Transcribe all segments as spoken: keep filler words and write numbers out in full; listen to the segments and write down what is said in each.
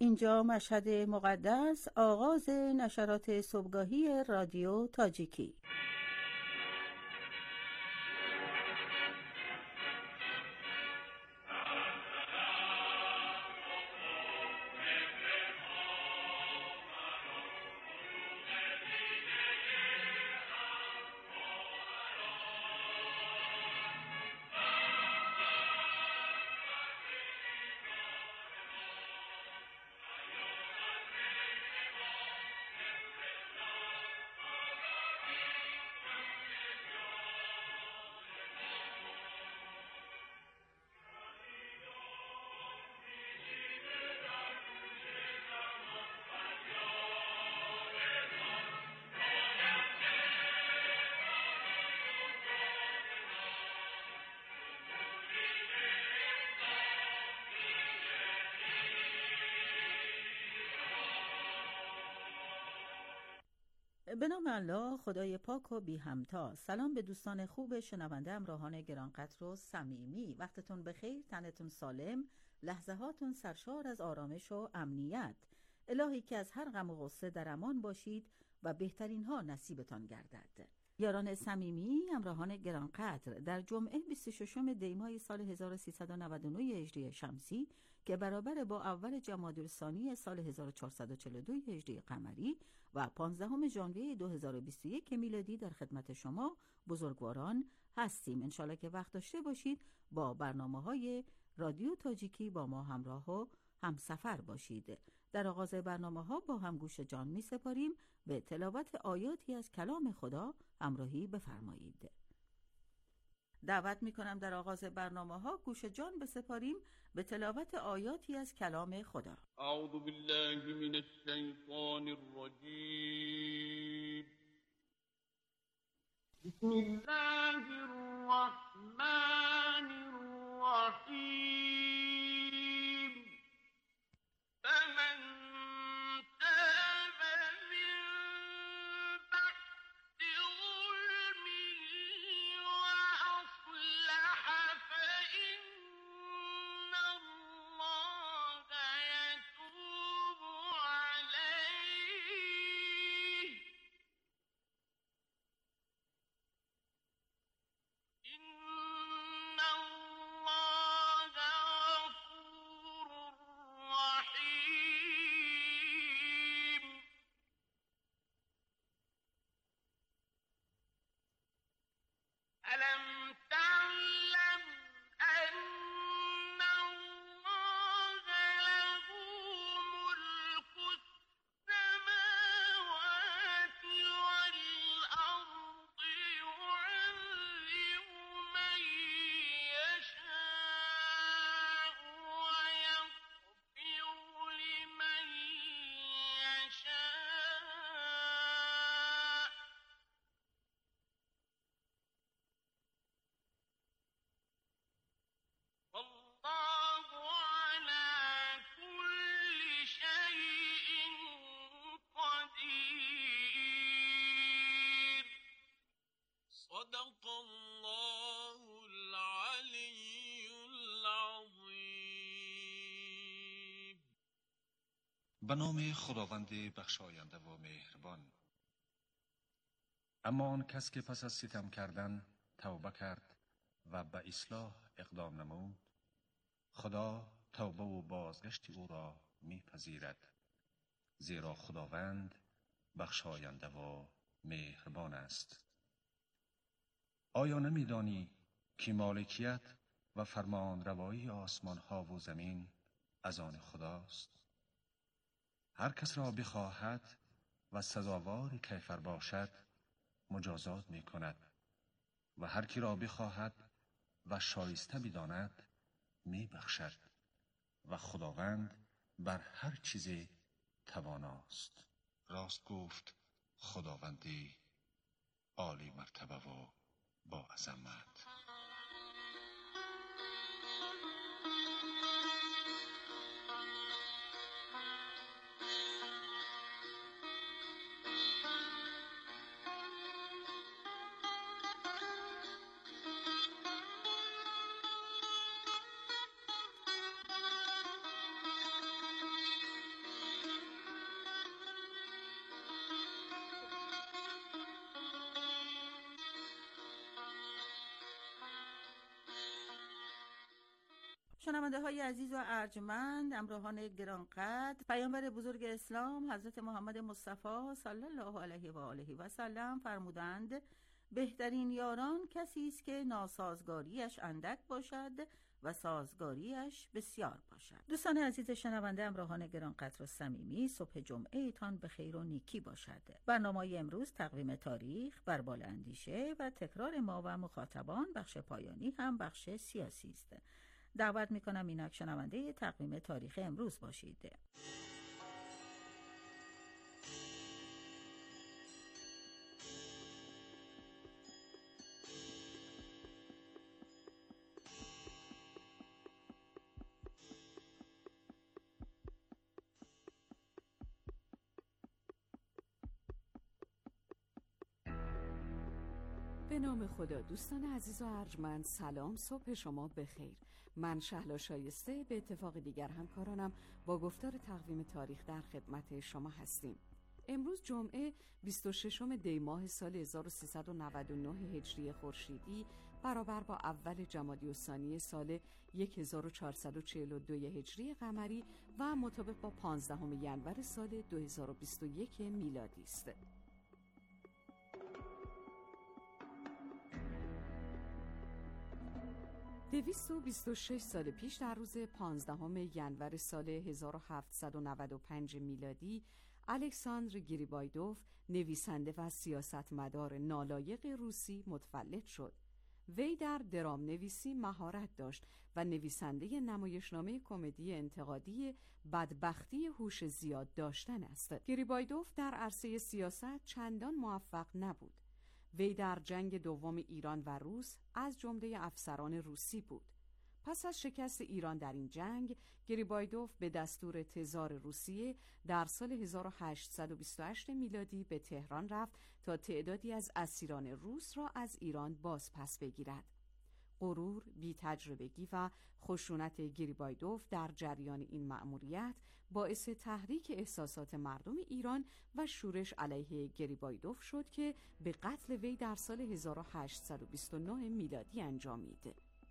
اینجا مشهد مقدس، آغاز نشرات صبحگاهی رادیو تاجیکی. به نام الله خدای پاک و بی همتا. سلام به دوستان خوب شنونده، همراهان گرانقدر و صمیمی. وقتتون بخیر، تنتون سالم، لحظه هاتون سرشار از آرامش و امنیت. الهی که از هر غم و غصه در امان باشید و بهترین ها نصیبتان گردد. یاران صمیمی، همراهان گرانقدر، در جمعه بیست و ششم دی ماه سال هزار و سیصد و نود و نه هجری شمسی که برابر با اول جمادی الثانی سال هزار و چهارصد و چهل و دو هجری قمری و پانزدهم ژانویه دو هزار و بیست و یک میلادی در خدمت شما بزرگواران هستیم. انشالله که وقت داشته باشید با برنامه‌های رادیو تاجیکی با ما همراه و همسفر باشید. در آغاز برنامه ها با هم گوش جان می سپاریم به تلاوت آیاتی از کلام خدا. همراهی بفرمایید. دعوت می کنم در آغاز برنامه ها گوش جان بسپاریم به تلاوت آیاتی از کلام خدا. اعوذ بالله من الشیطان الرجیم. بسم الله الرحمن الرحیم. فمن تاب من بعد ظلمه وأصلح فإن الله يتوب عليه إن الله غفور رحيم. ألم تعلم أن الله له ملك السماوات والأرض يعذب من يشاء ويغفر لمن يشاء والله على كل شيء قدير. صدق الله العلي العظيم. به نام خداوند بخشاینده و مهربان. اما آن کس که پس از ستم کردن توبه کرد و به اصلاح اقدام نمود، خدا توبه و بازگشت او را میپذیرد، زیرا خداوند بخشاینده و مهربان است. آیا نمیدانی که مالکیت و فرمان روایی آسمان ها و زمین از آن خداست؟ هر کس را بخواهد و سزاوار کیفر باشد مجازات می کند و هر کی را بخواهد و شایسته بداند می بخشد و خداوند بر هر چیز تواناست. راست گفت خداوندی عالی مرتبه و با عظمت. شنونده های عزیز و ارجمند، همراهان گرانقدر، پیامبر بزرگ اسلام حضرت محمد مصطفی صلی الله علیه و آله و سلم فرمودند بهترین یاران کسی است که ناسازگاریش اندک باشد و سازگاریش بسیار باشد. دوستان عزیز شنونده، همراهان گرانقدر و صمیمی، صبح جمعه تان به خیر و نیکی باشد. برنامه امروز تقویم تاریخ، بربال اندیشه و تکرار ما و مخاطبان، بخش پایانی هم بخش سیاسی است. دعوت میکنم اینک شنونده تقویم تاریخ امروز باشید. به نام خدا. دوستان عزیز و ارجمند، سلام، صبح شما بخیر. من شهلا شایسته به اتفاق دیگر همکارانم با گفتار تقویم تاریخ در خدمت شما هستیم. امروز جمعه بیست و ششم دی ماه سال هزار و سیصد و نود و نه هجری خورشیدی برابر با اول جمادی الثانی سال هزار و چهارصد و چهل و دو هجری قمری و مطابق با پانزدهم ژانویه سال دو هزار و بیست و یک میلادی است. دویست و بیست و شش سال پیش در روز پانزدهم ژانویه سال هزار و هفتصد و نود و پنج میلادی، الکساندر گریبایدوف، نویسنده و سیاستمدار نالایق روسی متولد شد. وی در درام نویسی مهارت داشت و نویسنده نمایشنامه کمدی انتقادی بدبختی هوش زیاد داشتن است. گریبایدوف در عرصه سیاست چندان موفق نبود. وی در جنگ دوم ایران و روس از جمله افسران روسی بود. پس از شکست ایران در این جنگ، گریبایدوف به دستور تزار روسیه در سال هزار و هشتصد و بیست و هشت میلادی به تهران رفت تا تعدادی از اسیران روس را از ایران باز پس بگیرد. غرور، بی‌تجربگی و خشونت گریبایدوف در جریان این مأموریت باعث تحریک احساسات مردم ایران و شورش علیه گریبایدوف شد که به قتل وی در سال هزار و هشتصد و بیست و نه میلادی انجامید.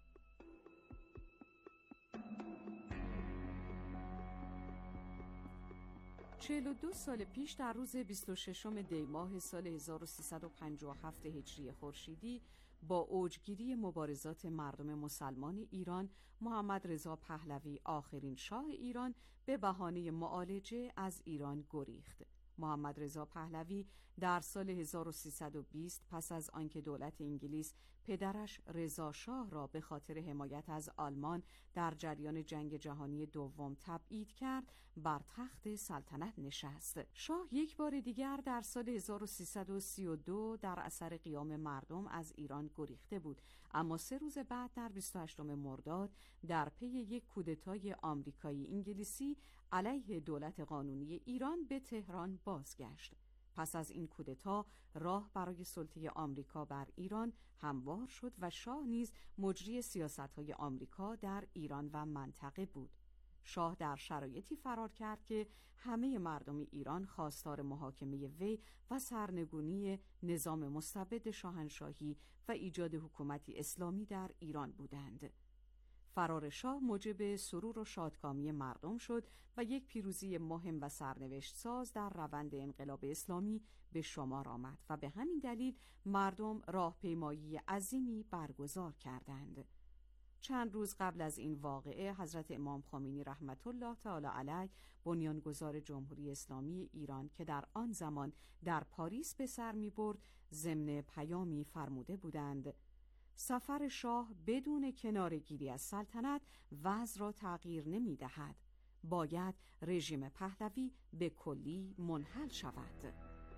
چهل و دو سال پیش در روز بیست و ششم دی ماه سال هزار و سیصد و پنجاه و هفت هجری خورشیدی با اوجگیری مبارزات مردم مسلمان ایران، محمد رضا پهلوی، آخرین شاه ایران، به بهانه معالجه از ایران گریخت. محمد رضا پهلوی در سال هزار و سیصد و بیست پس از آنکه دولت انگلیس پدرش رضا شاه را به خاطر حمایت از آلمان در جریان جنگ جهانی دوم تبعید کرد، بر تخت سلطنت نشست. شاه یک بار دیگر در سال هزار و سیصد و سی و دو در اثر قیام مردم از ایران گریخته بود، اما سه روز بعد در بیست و هشتم مرداد در پی یک کودتای آمریکایی انگلیسی علیه دولت قانونی ایران به تهران بازگشت. پس از این کودتا راه برای سلطه آمریکا بر ایران هموار شد و شاه نیز مجری سیاست‌های آمریکا در ایران و منطقه بود. شاه در شرایطی فرار کرد که همه مردم ایران خواستار محاکمه وی و سرنگونی نظام مستبد شاهنشاهی و ایجاد حکومتی اسلامی در ایران بودند. فرار شاه موجب سرور و شادکامی مردم شد و یک پیروزی مهم و سرنوشت ساز در روند انقلاب اسلامی به شمار آمد و به همین دلیل مردم راهپیمایی عظیمی برگزار کردند. چند روز قبل از این واقعه حضرت امام خمینی رحمت الله تعالی علیه، بنیانگذار جمهوری اسلامی ایران که در آن زمان در پاریس به سر می برد، ضمن پیامی فرموده بودند: سفر شاه بدون کناره‌گیری از سلطنت وضع را تغییر نمی دهد. باید رژیم پهلوی به کلی منحل شود.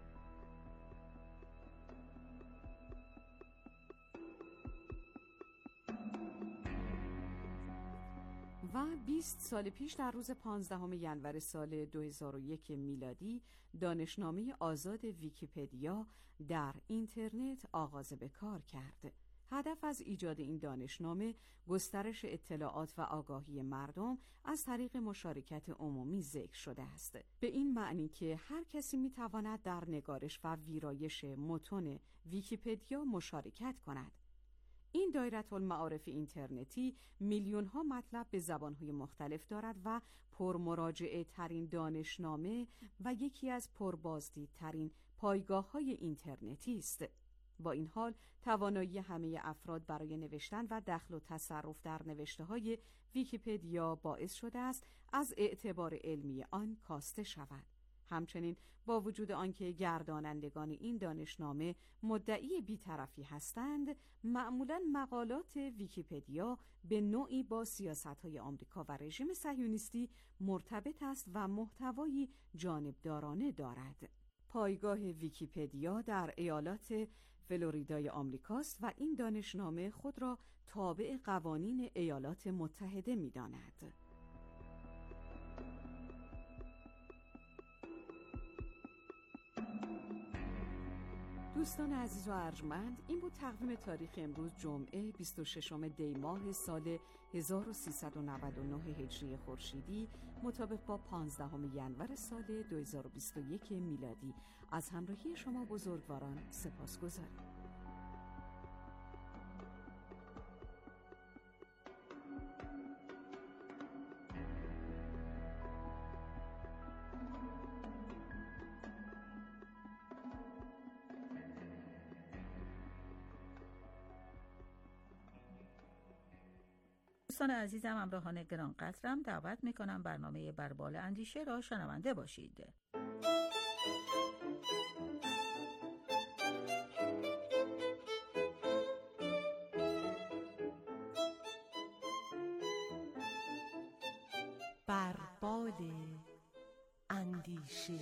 و بیست سال پیش در روز پانزدهم ژانویه سال دو هزار و یک میلادی دانشنامه آزاد ویکی‌پدیا در اینترنت آغاز به کار کرد. هدف از ایجاد این دانشنامه گسترش اطلاعات و آگاهی مردم از طریق مشارکت عمومی ذکر شده است، به این معنی که هر کسی میتواند در نگارش و ویرایش متن ویکی‌پدیا مشارکت کند. این دایرةالمعارف اینترنتی میلیون ها مطلب به زبانهای مختلف دارد و پرمراجعه ترین دانشنامه و یکی از پربازدیدترین پایگاه های اینترنتی است. با این حال توانایی همه افراد برای نوشتن و دخل و تصرف در نوشته های ویکی‌پدیا باعث شده است از اعتبار علمی آن کاسته شود. همچنین با وجود آنکه گردانندگان این دانشنامه مدعی بی‌طرفی هستند، معمولاً مقالات ویکی‌پدیا به نوعی با سیاست‌های آمریکا و رژیم صهیونیستی مرتبط است و محتوایی جانبدارانه دارد. پایگاه ویکی‌پدیا در ایالات فلوریدای آمریکاست و این دانشنامه خود را تابع قوانین ایالات متحده می‌داند. دوستان عزیز و ارجمند، این بود تقویم تاریخ امروز جمعه بیست و ششم دی ماه سال هزار و سیصد و نود و نه هجری خورشیدی مطابق با پانزدهم ینور سال دو هزار و بیست و یک میلادی. از همراهی شما بزرگواران سپاسگزارم. دوستان عزیزم، همراهان گرانقدرم، دعوت میکنم برنامه بربال اندیشه را شنونده باشید. بربال اندیشه.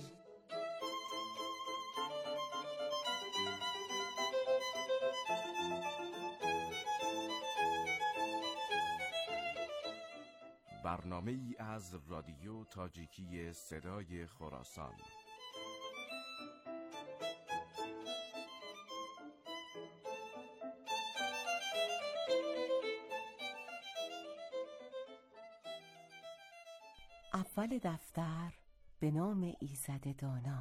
برنامه ای از رادیو تاجیکی صدای خراسان. اول دفتر به نام ایزد دانا.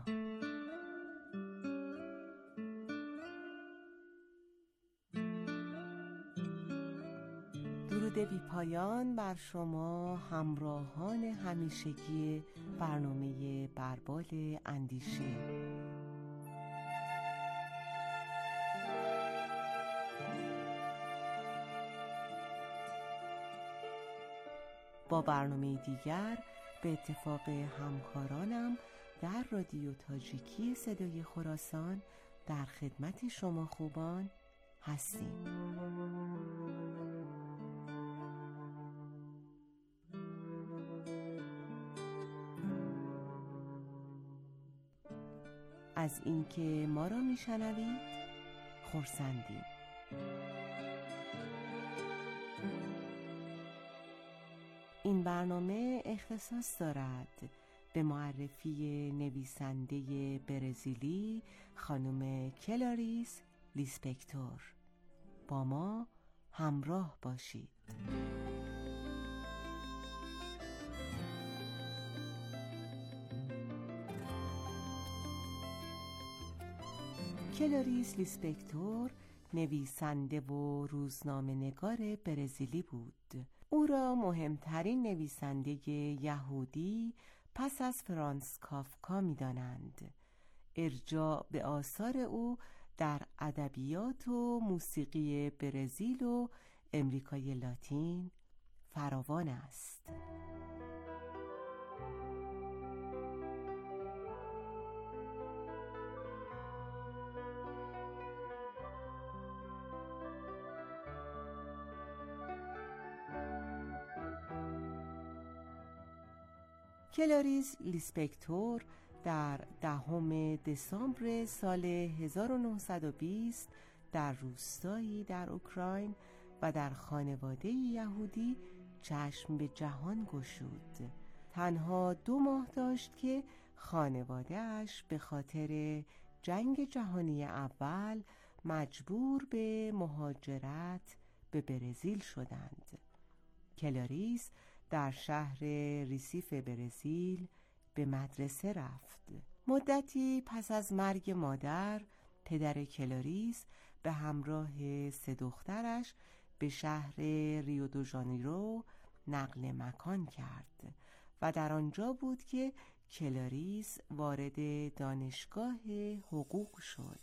درود بی پایان بر شما همراهان همیشگی برنامه بربال اندیشه. با برنامه دیگر به اتفاق همکارانم در رادیو تاجیکی صدای خراسان در خدمت شما خوبان هستیم. از اینکه ما را میشنوید خرسندیم. این برنامه اختصاص دارد به معرفی نویسنده برزیلی خانم کلاریس لیسپکتور. با ما همراه باشید. کلاریس لیسپکتور نویسنده و روزنامه نگار برزیلی بود. او را مهمترین نویسنده یهودی پس از فرانس کافکا می دانند. ارجاع به آثار او در ادبیات و موسیقی برزیل و امریکای لاتین فراوان است. کلاریس لیسپکتور در دهم دسامبر سال هزار و نهصد و بیست در روستایی در اوکراین و در خانواده یهودی چشم به جهان گشود. تنها دو ماه داشت که خانواده‌اش به خاطر جنگ جهانی اول مجبور به مهاجرت به برزیل شدند. کلاریس در شهر ریسیف برزیل به مدرسه رفت. مدتی پس از مرگ مادر، پدر کلاریس به همراه سه دخترش به شهر ریو دو ژانیرو نقل مکان کرد و در آنجا بود که کلاریس وارد دانشگاه حقوق شد.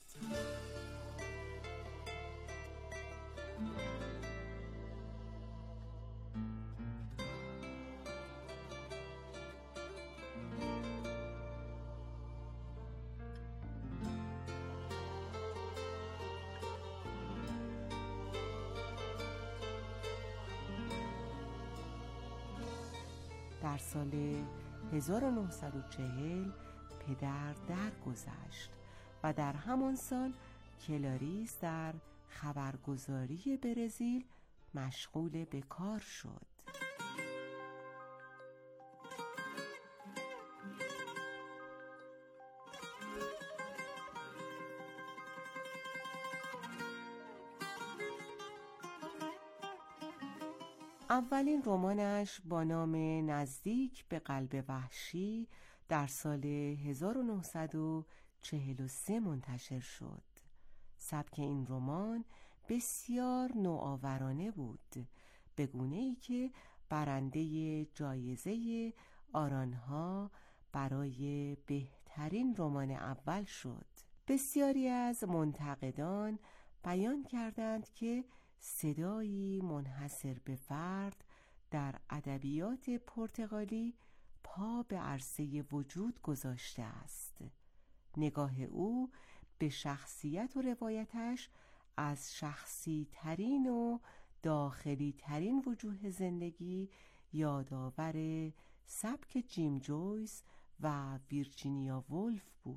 در سال هزار و نهصد و چهل پدر درگذشت و در همان سال کلاریس در خبرگزاری برزیل مشغول به کار شد. اولین رمانش با نام نزدیک به قلب وحشی در سال هزار و نهصد و چهل و سه منتشر شد. سبک این رمان بسیار نوآورانه بود، به گونه‌ای که برنده جایزه آرانها برای بهترین رمان اول شد. بسیاری از منتقدان بیان کردند که صدایی منحصر به فرد در ادبیات پرتغالی پا به عرصه وجود گذاشته است. نگاه او به شخصیت و روایتش از شخصی ترین و داخلی ترین وجوه زندگی یادآور سبک جیم جویس و ویرجینیا وولف بود.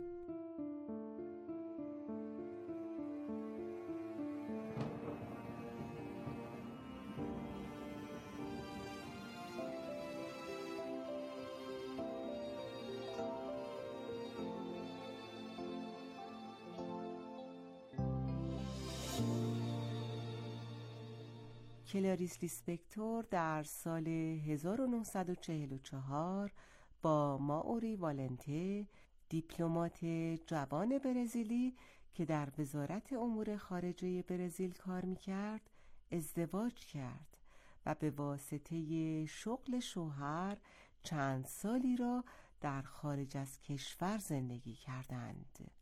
کلاریس لیسپکتور در سال هزار و نهصد و چهل و چهار با مائوری والنته، دیپلمات جوان برزیلی که در وزارت امور خارجه برزیل کار می‌کرد، ازدواج کرد و به واسطه شغل شوهر چند سالی را در خارج از کشور زندگی کردند.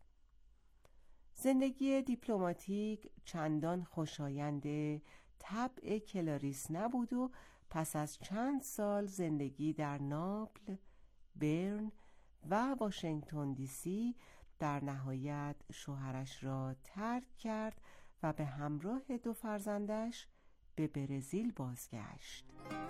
زندگی دیپلماتیک چندان خوشایند طبع کلاریس نبود و پس از چند سال زندگی در ناپل، برن و واشنگتن دی سی در نهایت شوهرش را ترک کرد و به همراه دو فرزندش به برزیل بازگشت.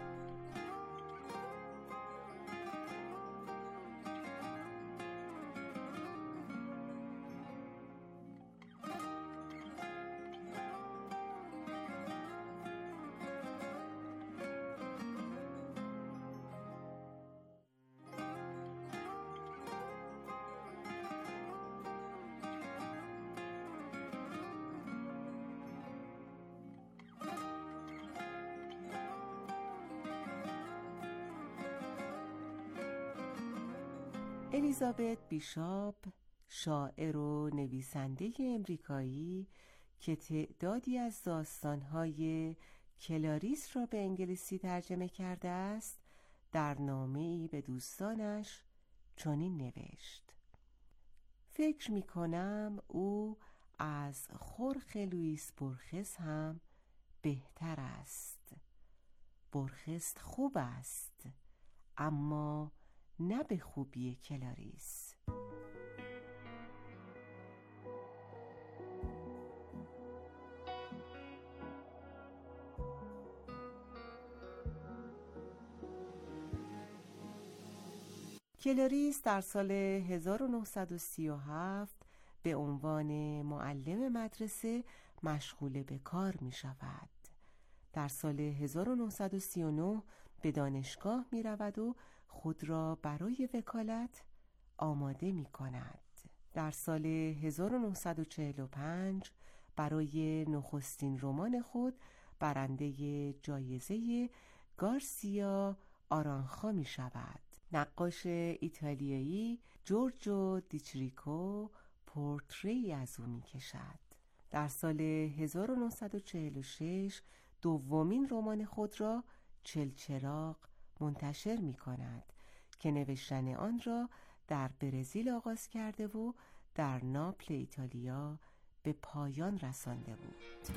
الیزابت بیشاپ، شاعر و نویسنده امریکایی که تعدادی از داستان‌های کلاریس را به انگلیسی ترجمه کرده است، در نامه‌ای به دوستانش چنین نوشت: فکر می‌کنم او از خورخ لوئیس بورخس هم بهتر است. بورخس خوب است، اما نه به خوبی کلاریس. کلاریس در سال هزار و نهصد و سی و هفت به عنوان معلم مدرسه مشغول به کار می شود. در سال هزار و نهصد و سی و نه به دانشگاه می رود و خود را برای وکالت آماده می کند. در سال هزار و نهصد و چهل و پنج برای نخستین رمان خود برنده جایزه گارسیا آرانخا می شود. نقاش ایتالیایی جورجو دیچریکو پورتری از او می کشد. در سال هزار و نهصد و چهل و شش دومین رمان خود را چلچراغ منتشر می کند که نوشتن آن را در برزیل آغاز کرده و در ناپل ایتالیا به پایان رسانده بود.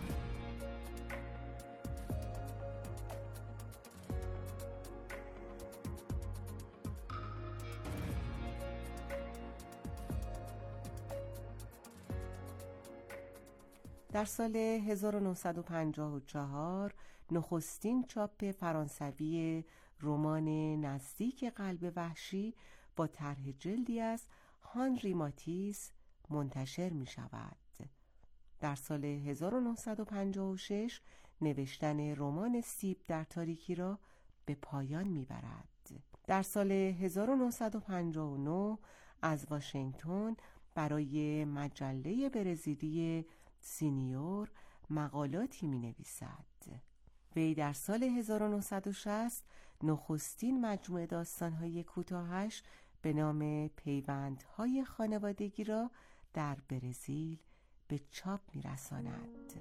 در سال هزار و نهصد و پنجاه و چهار نخستین چاپ فرانسوی رمان نزدیک قلب وحشی با طرح جلدی از هانری ماتیس منتشر می شود. در سال هزار و نهصد و پنجاه و شش نوشتن رمان سیب در تاریکی را به پایان می برد. در سال هزار و نهصد و پنجاه و نه از واشنگتن برای مجله برزیلی سینیور مقالاتی می نویسد. وی در سال هزار و نهصد و شصت نخستین مجموعه داستان‌های کوتاهش به نام پیوندهای خانوادگی را در برزیل به چاپ می رساند.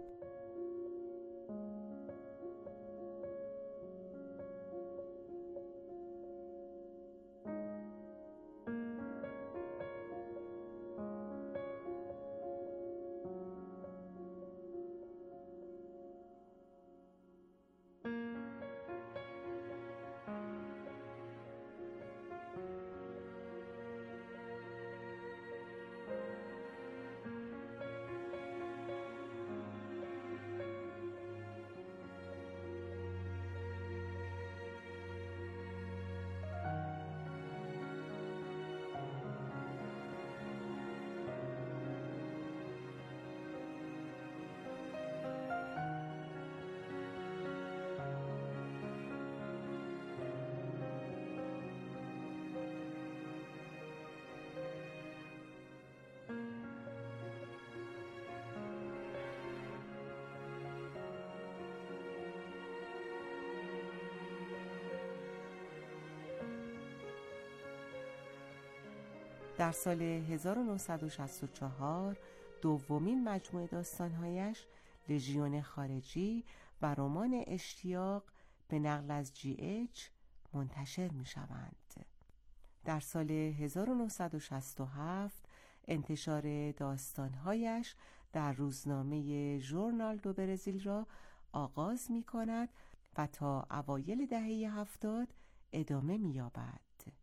در سال هزار و نهصد و شصت و چهار دومین مجموعه داستانهایش لژیون خارجی و رمان اشتیاق به نقل از جی اچ منتشر می شوند. در سال هزار و نهصد و شصت و هفت انتشار داستانهایش در روزنامه ژورنال دو برزیل را آغاز می کند و تا اوایل دهه هفتاد ادامه می یابد.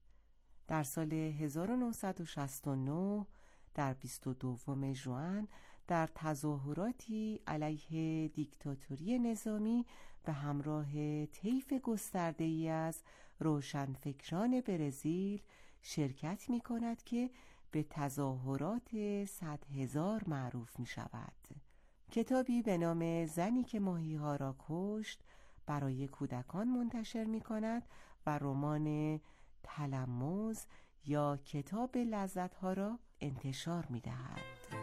در سال هزار و نهصد و شصت و نه در بیست و دوم ژوئن در تظاهراتی علیه دیکتاتوری نظامی به همراه طیف گسترده‌ای از روشنفکران برزیل شرکت می کند که به تظاهرات صد هزار معروف می شود. کتابی به نام زنی که ماهی‌ها را کشت برای کودکان منتشر می کند و رمان تلموذ یا کتاب لذت‌ها را انتشار می دهد.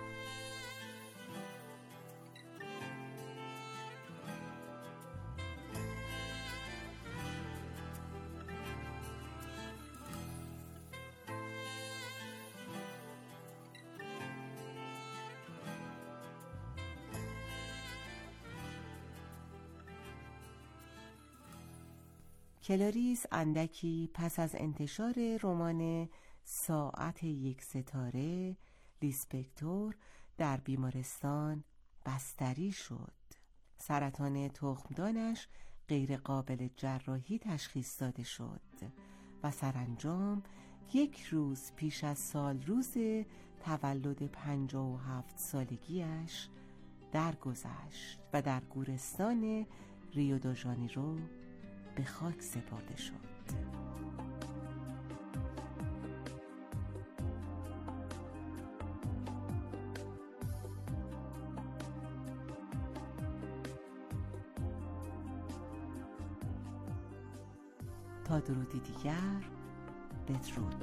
کلاریس اندکی پس از انتشار رمان ساعت یک ستاره لیسپکتور در بیمارستان بستری شد. سرطان تخمدانش غیر قابل جراحی تشخیص داده شد و سرانجام یک روز پیش از سال روز تولد پنجاه و هفت سالگیش درگذشت و در گورستان ریو دو ژانیرو به خاک سپرده شد. تا درودی دیگر، بدرود.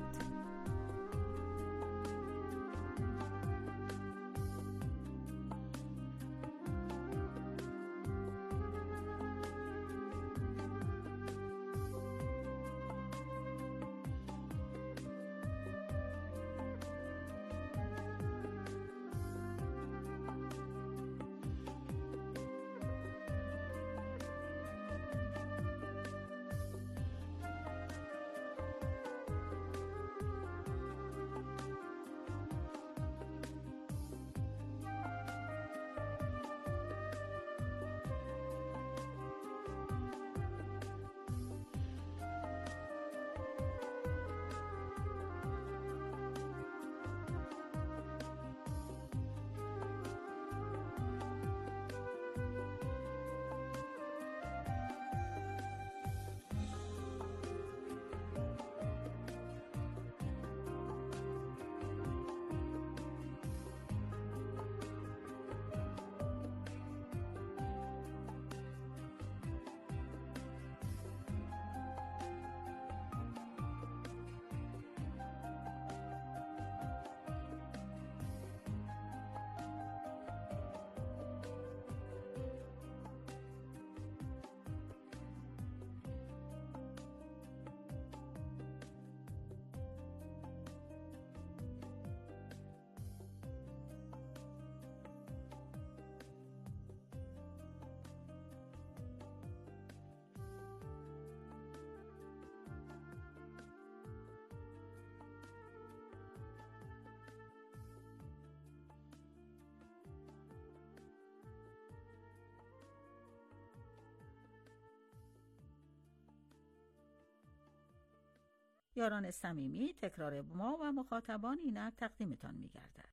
یاران صمیمی، تکرار ما و مخاطبان اینک تقدیمتان می‌گردد.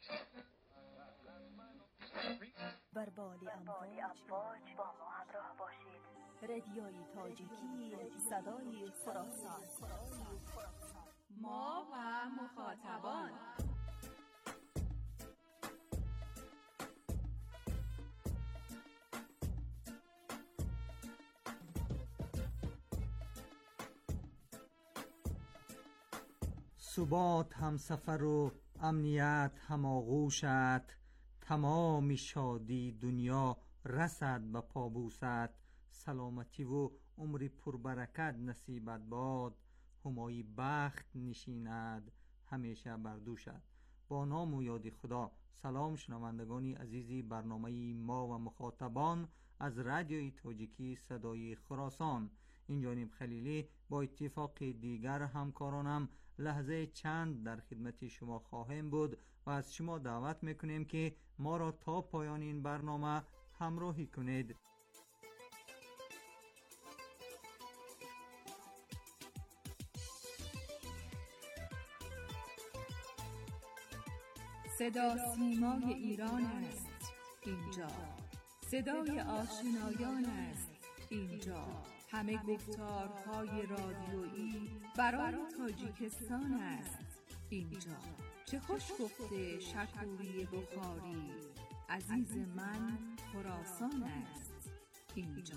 بر بال امواج با ما همراه باشید. رادیوی تاجیکی صدای خراسان. ما و مخاطبان. ثبات همسفر و امنیت هماغوشت، تمام شادی دنیا رسد به پابوست. سلامتی و عمری پربرکت نصیبت باد، همایی بخت نشیند همیشه بر دوشت. با نام و یاد خدا. سلام شنوندگانی عزیزی برنامه ما و مخاطبان از رادیوی تاجیکی صدای خراسان. این جانب خلیلی با اتفاق دیگر همکارانم لحظه چند در خدمت شما خواهیم بود و از شما دعوت میکنیم که ما را تا پایان این برنامه همراهی کنید. صدا سیمای ایران است اینجا، صدای آشنایان است اینجا، همه گفتارهای رادیویی برای تاجیکستان است اینجا. چه خوش گفته شکوری بخاری، عزیز من خراسان است اینجا.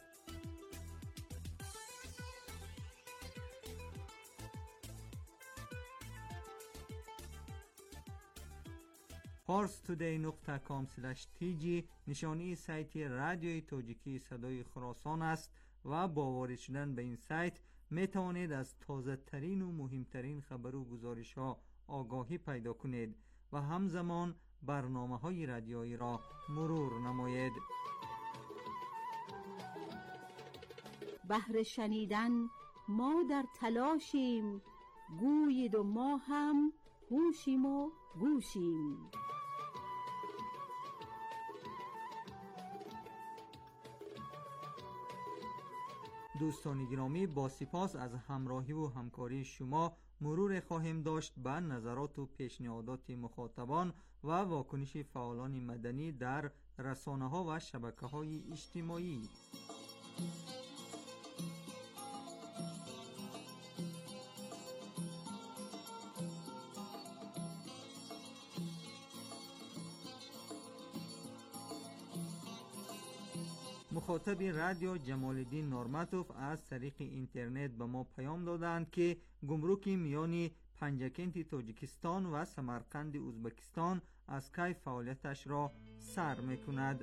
پارس تودی نقطه کام سلش تی جی نشانی سایت رادیوی تاجیکی صدای خراسان است و با وارد شدن به این سایت می توانید از تازه ترین و مهمترین خبر و گزارش ها آگاهی پیدا کنید و همزمان برنامه های رادیویی را مرور نمایید. بهر شنیدن ما در تلاشیم، گویید و ما هم هوشیم و گوشیم. دوستان گرامی، با سپاس از همراهی و همکاری شما مرور خواهیم داشت به نظرات و پیشنهادات مخاطبان و واکنش فعالان مدنی در رسانه ها و شبکه های اجتماعی. مخاطب رادیو جمال الدین نورماتوف از طریق اینترنت به ما پیام دادند که گمرک میان پنجکنت تاجیکستان و سمرقند ازبکستان از کی فعالیتش را سر میکند.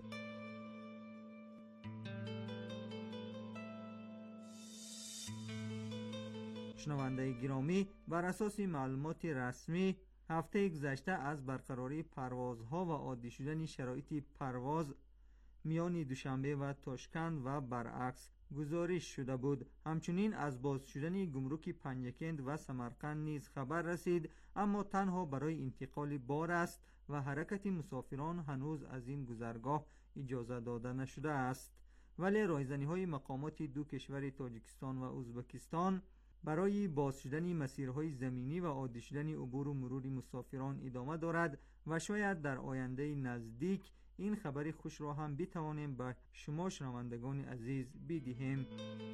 شنونده گرامی، بر اساس معلومات رسمی هفته گذشته از برقراری پروازها و عادی شدن شرایط پرواز میان دوشنبه و تاشکند و برعکس گزارش شده بود. همچنین از باز شدن گمرک پنجکنت و سمرقند نیز خبر رسید، اما تنها برای انتقال بار است و حرکت مسافران هنوز از این گذرگاه اجازه داده نشده است. ولی رایزنی های مقامات دو کشور تاجیکستان و ازبکستان برای باز شدن مسیرهای زمینی و عادی شدن عبور و مرور مسافران ادامه دارد و شاید در آینده نزدیک این خبر خوش را هم بتوانیم به شما شنوندگان عزیز بدهیم.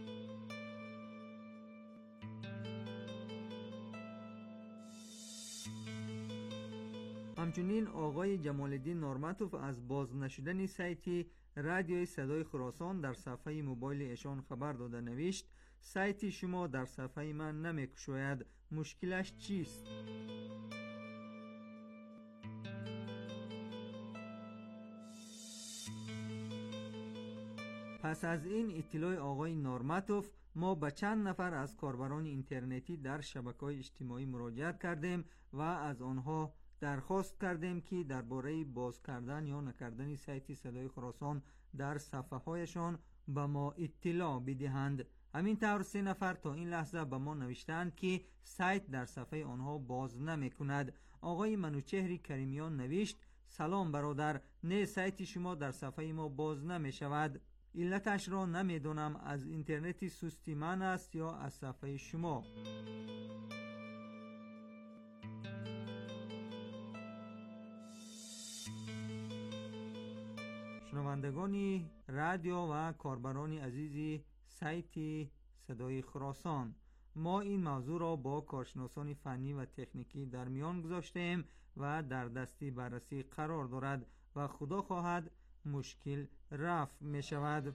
همچنین آقای جمال الدین نورماتوف از باز نشدن سایت رادیوی صدای خراسان در صفحه موبایل ایشان خبر داده نوشت: سایت شما در صفحه من نمی‌گشاید، مشکلش چیست؟ پس از این اطلاع آقای نورماتوف ما به چند نفر از کاربران اینترنتی در شبکه‌های اجتماعی مراجعت کردیم و از آنها درخواست کردیم که درباره باز کردن یا نکردن سایت صدای خراسان در صفحه هایشان به ما اطلاع بدهند. همین طور سه نفر تا این لحظه به ما نوشتند که سایت در صفحه آنها باز نمی کند. آقای منوچهر کریمیان نوشت: سلام برادر، نه سایت شما در صفحه ما باز نمی شود. علتش را نمیدونم از اینترنتی سستی من است یا از صفحه شما. شنوندگانی رادیو و کاربران عزیزی سایت صدای خراسان، ما این موضوع را با کارشناسان فنی و تکنیکی در میان گذاشتیم و در دستی بررسی قرار دارد و خدا خواهد مشکل رفع می شود.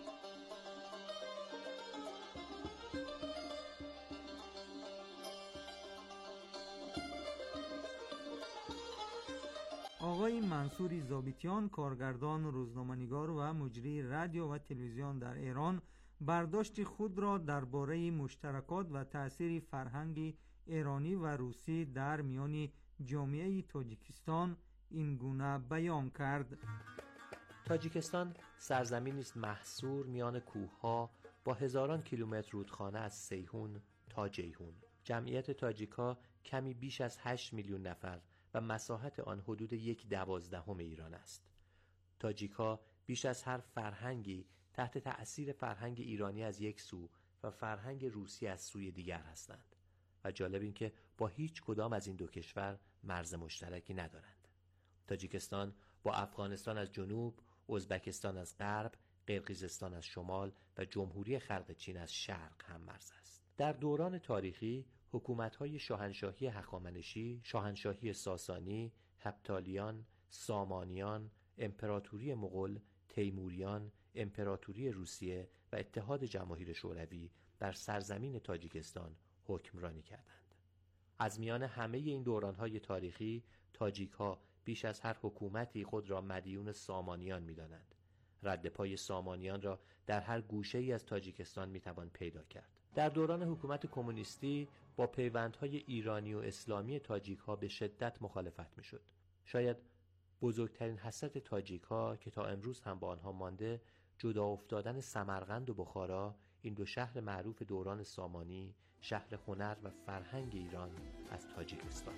آقای منصوری ضابطیان، کارگردان، روزنامه‌نگار و مجری رادیو و تلویزیون در ایران، برداشت خود را درباره مشترکات و تأثیر فرهنگ ایرانی و روسی در میان جامعه تاجیکستان این گونه بیان کرد: تاجیکستان سرزمینی است محصور میان کوه‌ها با هزاران کیلومتر رودخانه از سیهون تا جیهون. جمعیت تاجیک‌ها کمی بیش از هشت میلیون نفر و مساحت آن حدود یک دوازدهم ایران است. تاجیک‌ها بیش از هر فرهنگی تحت تأثیر فرهنگ ایرانی از یک سو و فرهنگ روسی از سوی دیگر هستند و جالب این که با هیچ کدام از این دو کشور مرز مشترکی ندارند. تاجیکستان با افغانستان از جنوب، ازبکستان از غرب، قرقیزستان از شمال و جمهوری خلق چین از شرق هم مرز است. در دوران تاریخی حکومت‌های شاهنشاهی هخامنشی، شاهنشاهی ساسانی، هپتالیان، سامانیان، امپراتوری مغول، تیموریان، امپراتوری روسیه و اتحاد جماهیر شوروی بر سرزمین تاجیکستان حکمرانی کردند. از میان همه این دوران‌های تاریخی، تاجیک‌ها بیش از هر حکومتی خود را مدیون سامانیان می‌دانند. رد پای سامانیان را در هر گوشه‌ای از تاجیکستان می‌توان پیدا کرد. در دوران حکومت کمونیستی با پیوندهای ایرانی و اسلامی تاجیک‌ها به شدت مخالفت می‌شد. شاید بزرگترین حسرت تاجیک‌ها که تا امروز هم با آنها مانده، جدا افتادن سمرقند و بخارا، این دو شهر معروف دوران سامانی، شهر هنر و فرهنگ ایران، از تاجیکستان.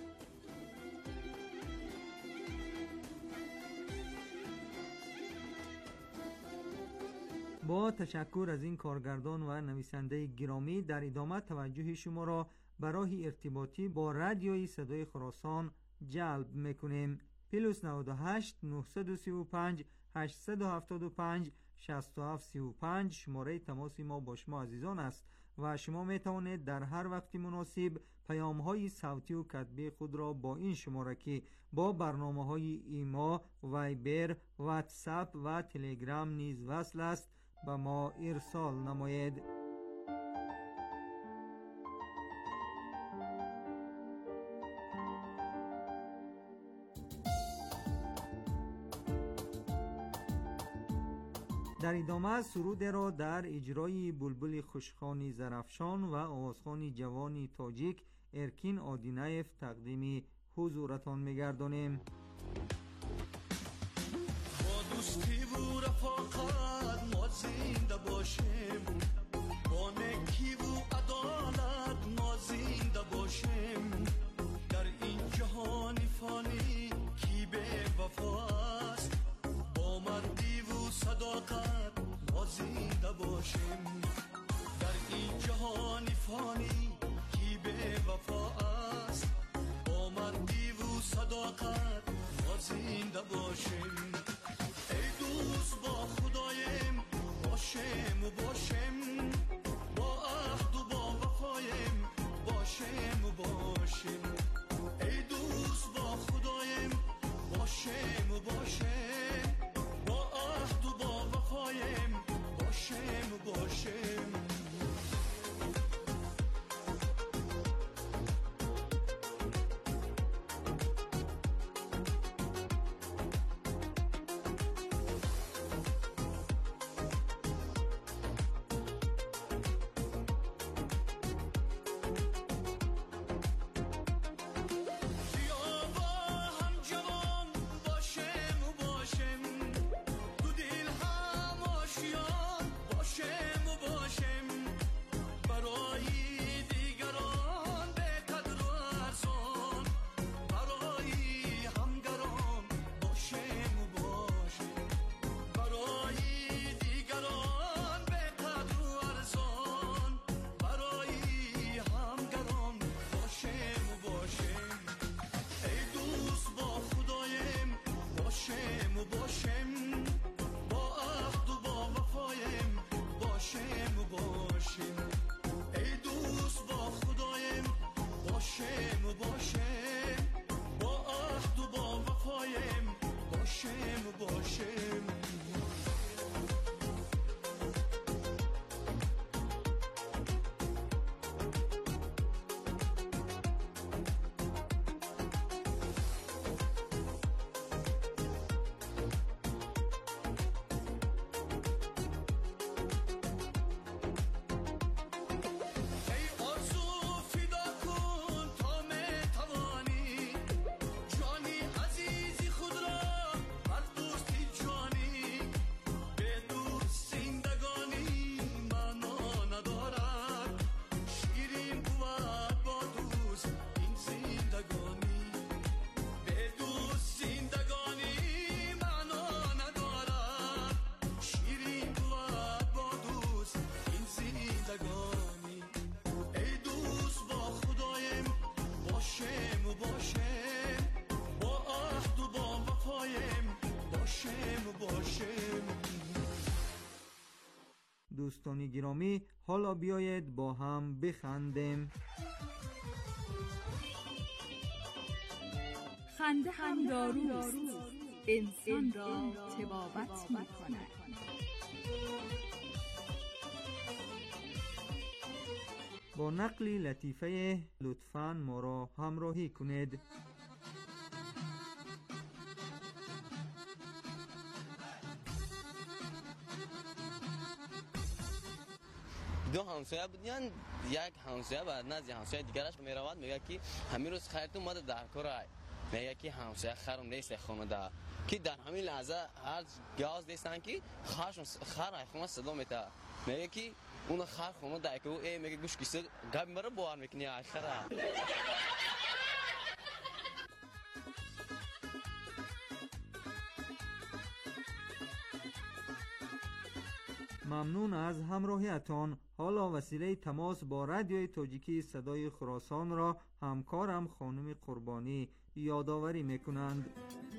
با تشکر از این کارگردان و نویسنده گرامی، در ادامه توجه شما را به راه ارتباطی با رادیوی صدای خراسان جلب میکنیم. پلوس نود و هشت نهصد و سی و پنج هشتصد و هفتاد و پنج شصت و هفت سی و پنج شماره تماس ما با شما عزیزان است و شما می توانید در هر وقت مناسب پیام های صوتی و کتبی خود را با این شماره که با برنامه های ایما، وایبر، واتساپ و تلگرام نیز وصل است به ما ارسال نمایید. در ادامه سرود را در اجرای بلبل خوشخوانی زرفشان و آوازخوان جوانی تاجیک ارکین آدینایف تقدیم حضورتان می‌گردانیم. با دوستی و رفاقت ما زنده باشیم، با نکی و عدالت ما زنده باشیم، در این جهان فانی کی به وفا است، با مردی و صداقت ما زنده باشیم، در این جهان فانی کی به وفا است، با مردی و صداقت ما زنده باشیم. ای دوست با خدایم باشیم و باشیم، با عهد و با وفایم باشیم و باشیم، ای دوست با خدایم باشیم و باشیم، با عهد و با وفایم باشیم و باشیم. باشم. دوستان گرامی، حالا بیایید با هم بخندیم. خنده هم داروست، انسان را طبابت می‌کند. با نقلی لطیفه لطفاً ما را همراهی کنید. دو همسایه بودن، یک همسایه بعد از همسایه دیگرش میرود میگه که همین روز خیرتون اومده در کار ای، میگه که همسایه خرم نیست خونه ده که در همین لحظه هر گاز دیستن که خرش خر خونه صدا میته، میگه که اون خر خونه ده که او ای میگه گوش کیسه گاب مرا بوار میکنی خره. ممنون از همراهیتان. حالا وسیله تماس با رادیوی تاجیکی صدای خراسان را همکارم خانم قربانی یادآوری میکنند.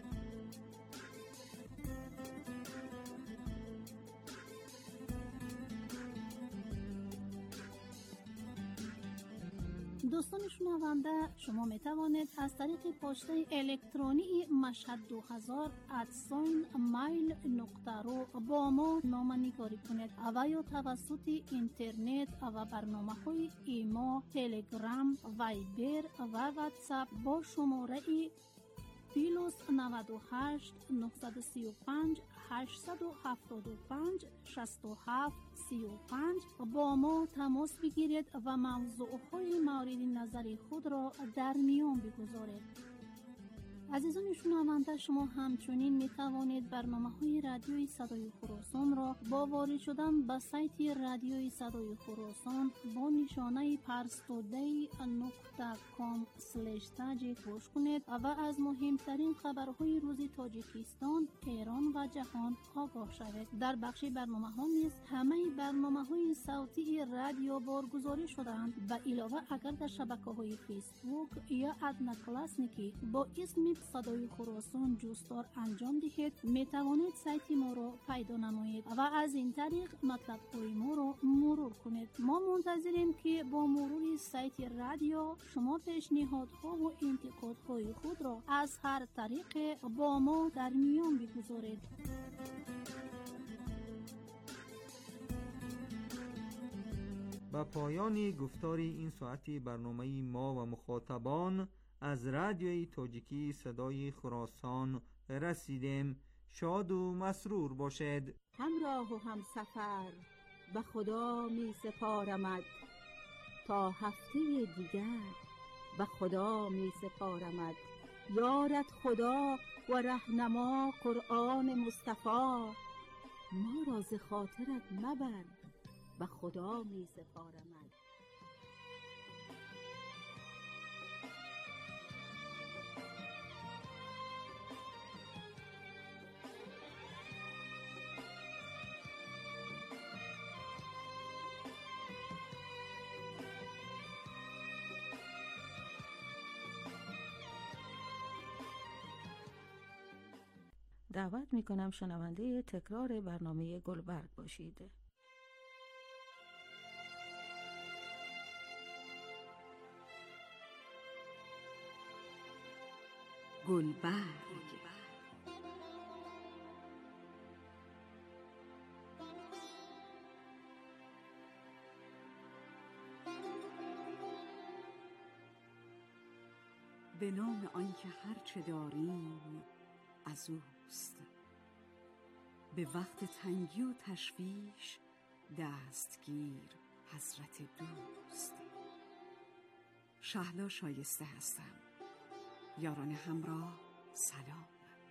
دوستان شنونده، شما می توانید از طریق پسته الکترونی مشهد دو هزار ادساین مایل نقطه رو با ما نامه‌نگاری کنید و یا توسط اینترنت و برنامه های ایما، تلگرام، وایبر و واتساپ با شماره پلوس نود و هشت نهصد و سی و پنج هشتصد و هفتاد و پنج شصت و هفت سی و پنج با ما تماس بگیرید و موضوعهای مورد نظر خود را در میان بگذارید. عزیزان شنونده، شما همچنین می توانید برنامه های رادیوی صدای خراسان را با وارد شدن به سایت رادیوی صدای خراسان با نشانه پرستودی نقطه کام سلش تاجیک گوش کنید و از مهمترین خبرهای روز تاجیکستان، ایران و جهان آگاه شوید. در بخش برنامه ها نیز همه برنامه های صوتی رادیو بارگذاری شده‌اند. به علاوه اگر در شبکه های فیسبوک یا ادنا کلاسنیکی با اسم صدای خراسان جستار انجام دهید، می توانید سایت ما را پیدا نمایید و از این طریق مطلب های ما را مرور کنید. ما منتظریم که با مرور سایت رادیو شما پیشنهادها و انتقادهای خود را از هر طریق با ما در میان بگذارید. با پایان گفتاری این ساعتی برنامه ما و مخاطبان از رادیوی تاجیکی صدای خراسان رسیدیم. شاد و مسرور باشد. همراه و هم سفر به خدا می سپارمد، تا هفته دیگر به خدا می سپارمد. یارت خدا و رهنما قرآن مصطفی، ما را ز خاطرت مبر به خدا می سپارمد. دعوت می کنم شنونده تکرار برنامه گلبرگ باشید. گلبرگ. به نام آنکه هر چه داریم از اوست، به وقت تنگی و تشویش دستگیر حضرت دوست. شهلا شایسته هستم. یاران همراه سلام.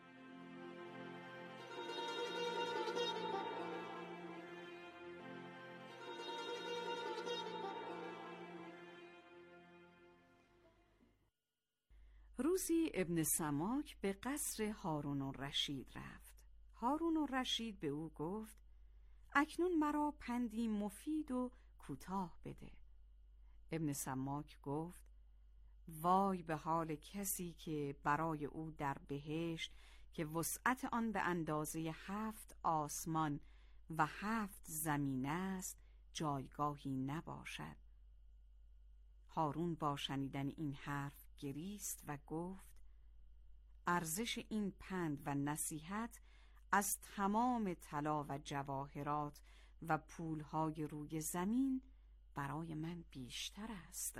روزی ابن سماک به قصر هارون الرشید رفت. هارون الرشید به او گفت: اکنون مرا پندی مفید و کوتاه بده. ابن سماک گفت: وای به حال کسی که برای او در بهشت که وسعت آن به اندازه هفت آسمان و هفت زمین است جایگاهی نباشد. هارون با شنیدن این حرف گریست و گفت: ارزش این پند و نصیحت از تمام طلا و جواهرات و پولهای روی زمین برای من بیشتر است.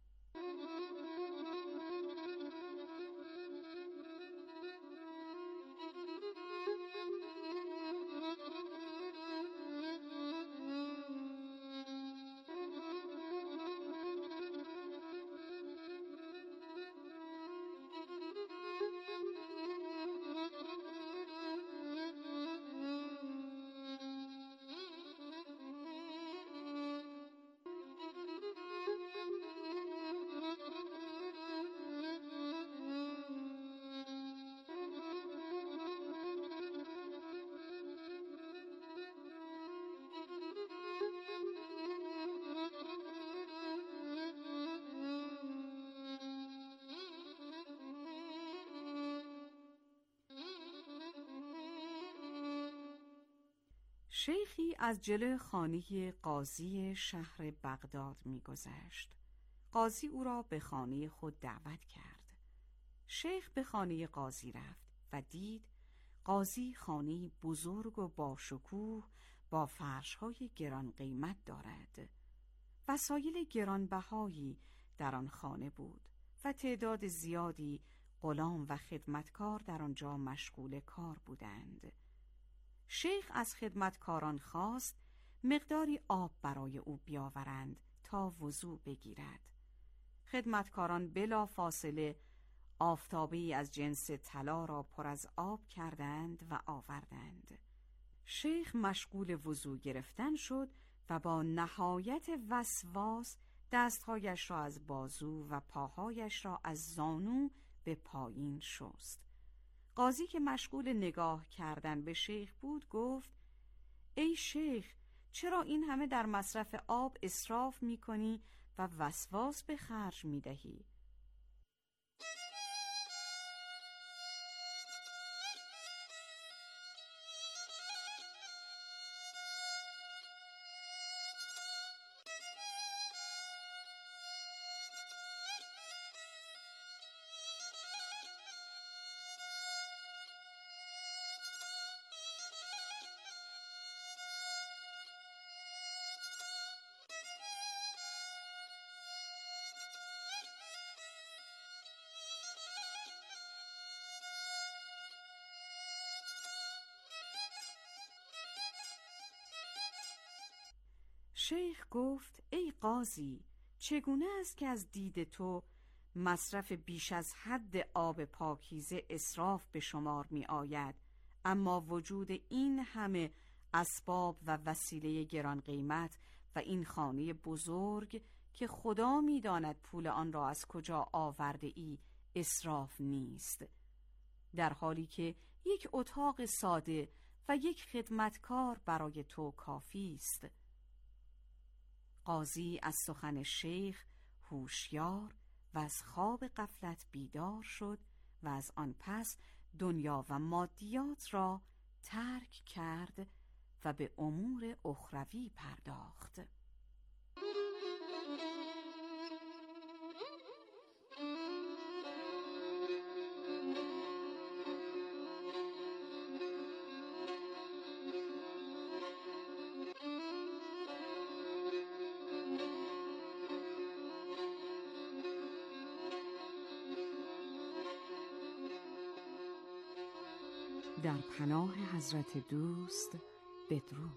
شیخی از جلوی خانه قاضی شهر بغداد می‌گذشت. قاضی او را به خانه خود دعوت کرد. شیخ به خانه قاضی رفت و دید قاضی خانه بزرگ و باشکوه با فرش‌های گران قیمت دارد. وسایل گرانبهایی در آن خانه بود و تعداد زیادی غلام و خدمتکار در آنجا مشغول کار بودند. شیخ از خدمتکاران خواست مقداری آب برای او بیاورند تا وضو بگیرد. خدمتکاران بلا فاصله آفتابه‌ای از جنس طلا را پر از آب کردند و آوردند. شیخ مشغول وضو گرفتن شد و با نهایت وسواس دستهایش را از بازو و پاهایش را از زانو به پایین شست. قاضی که مشغول نگاه کردن به شیخ بود گفت: ای شیخ، چرا این همه در مصرف آب اسراف می کنی و وسواس به خرج می دهی؟ شیخ گفت: ای قاضی، چگونه است که از دید تو مصرف بیش از حد آب پاکیزه اسراف به شمار می آید، اما وجود این همه اسباب و وسیله گران قیمت و این خانه بزرگ که خدا می داند پول آن را از کجا آورده ای اسراف نیست، در حالی که یک اتاق ساده و یک خدمتکار برای تو کافی است. قاضی از سخن شیخ هوشیار و از خواب غفلت بیدار شد و از آن پس دنیا و مادیات را ترک کرد و به امور اخروی پرداخت. در پناه حضرت دوست بدرود.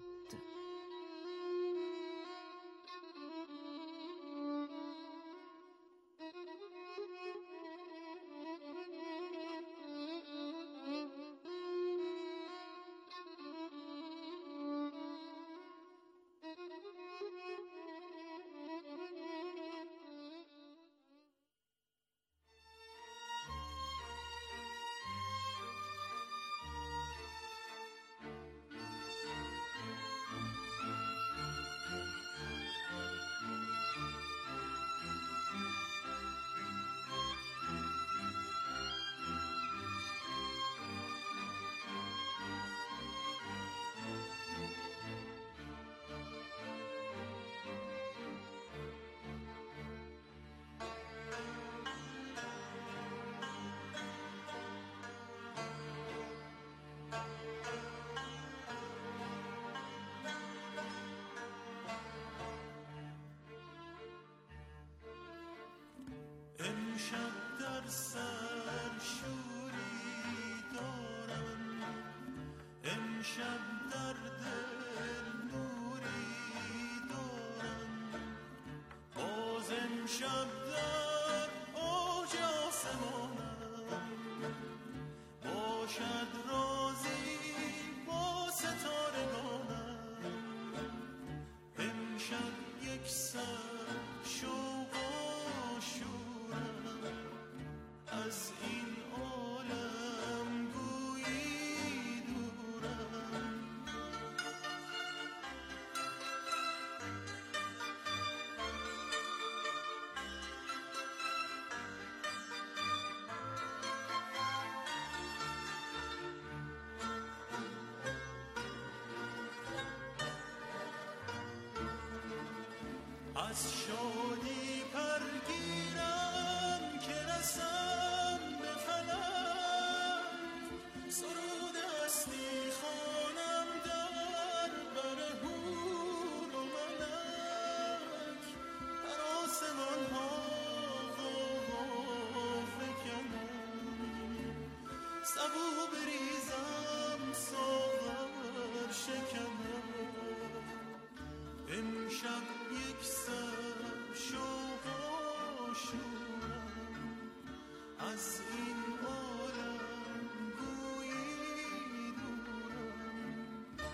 امشب در سر شوری دارم، امشب در دل نوری دارم، باز امشب در اوج آسمانم، باشد رازی با ستارگانم، امشب یک سر شوق و شورم، از این عالم گویی دورم. از شادی پرگیرم که رسم به فلک، سرود هستی خوانم در بر حور و ملک، در آسمان ها غوغا فکنم، سبو بریزم ساغر شکنم، امشب یک سر شوق و شورم، از این عالم گویی دورم.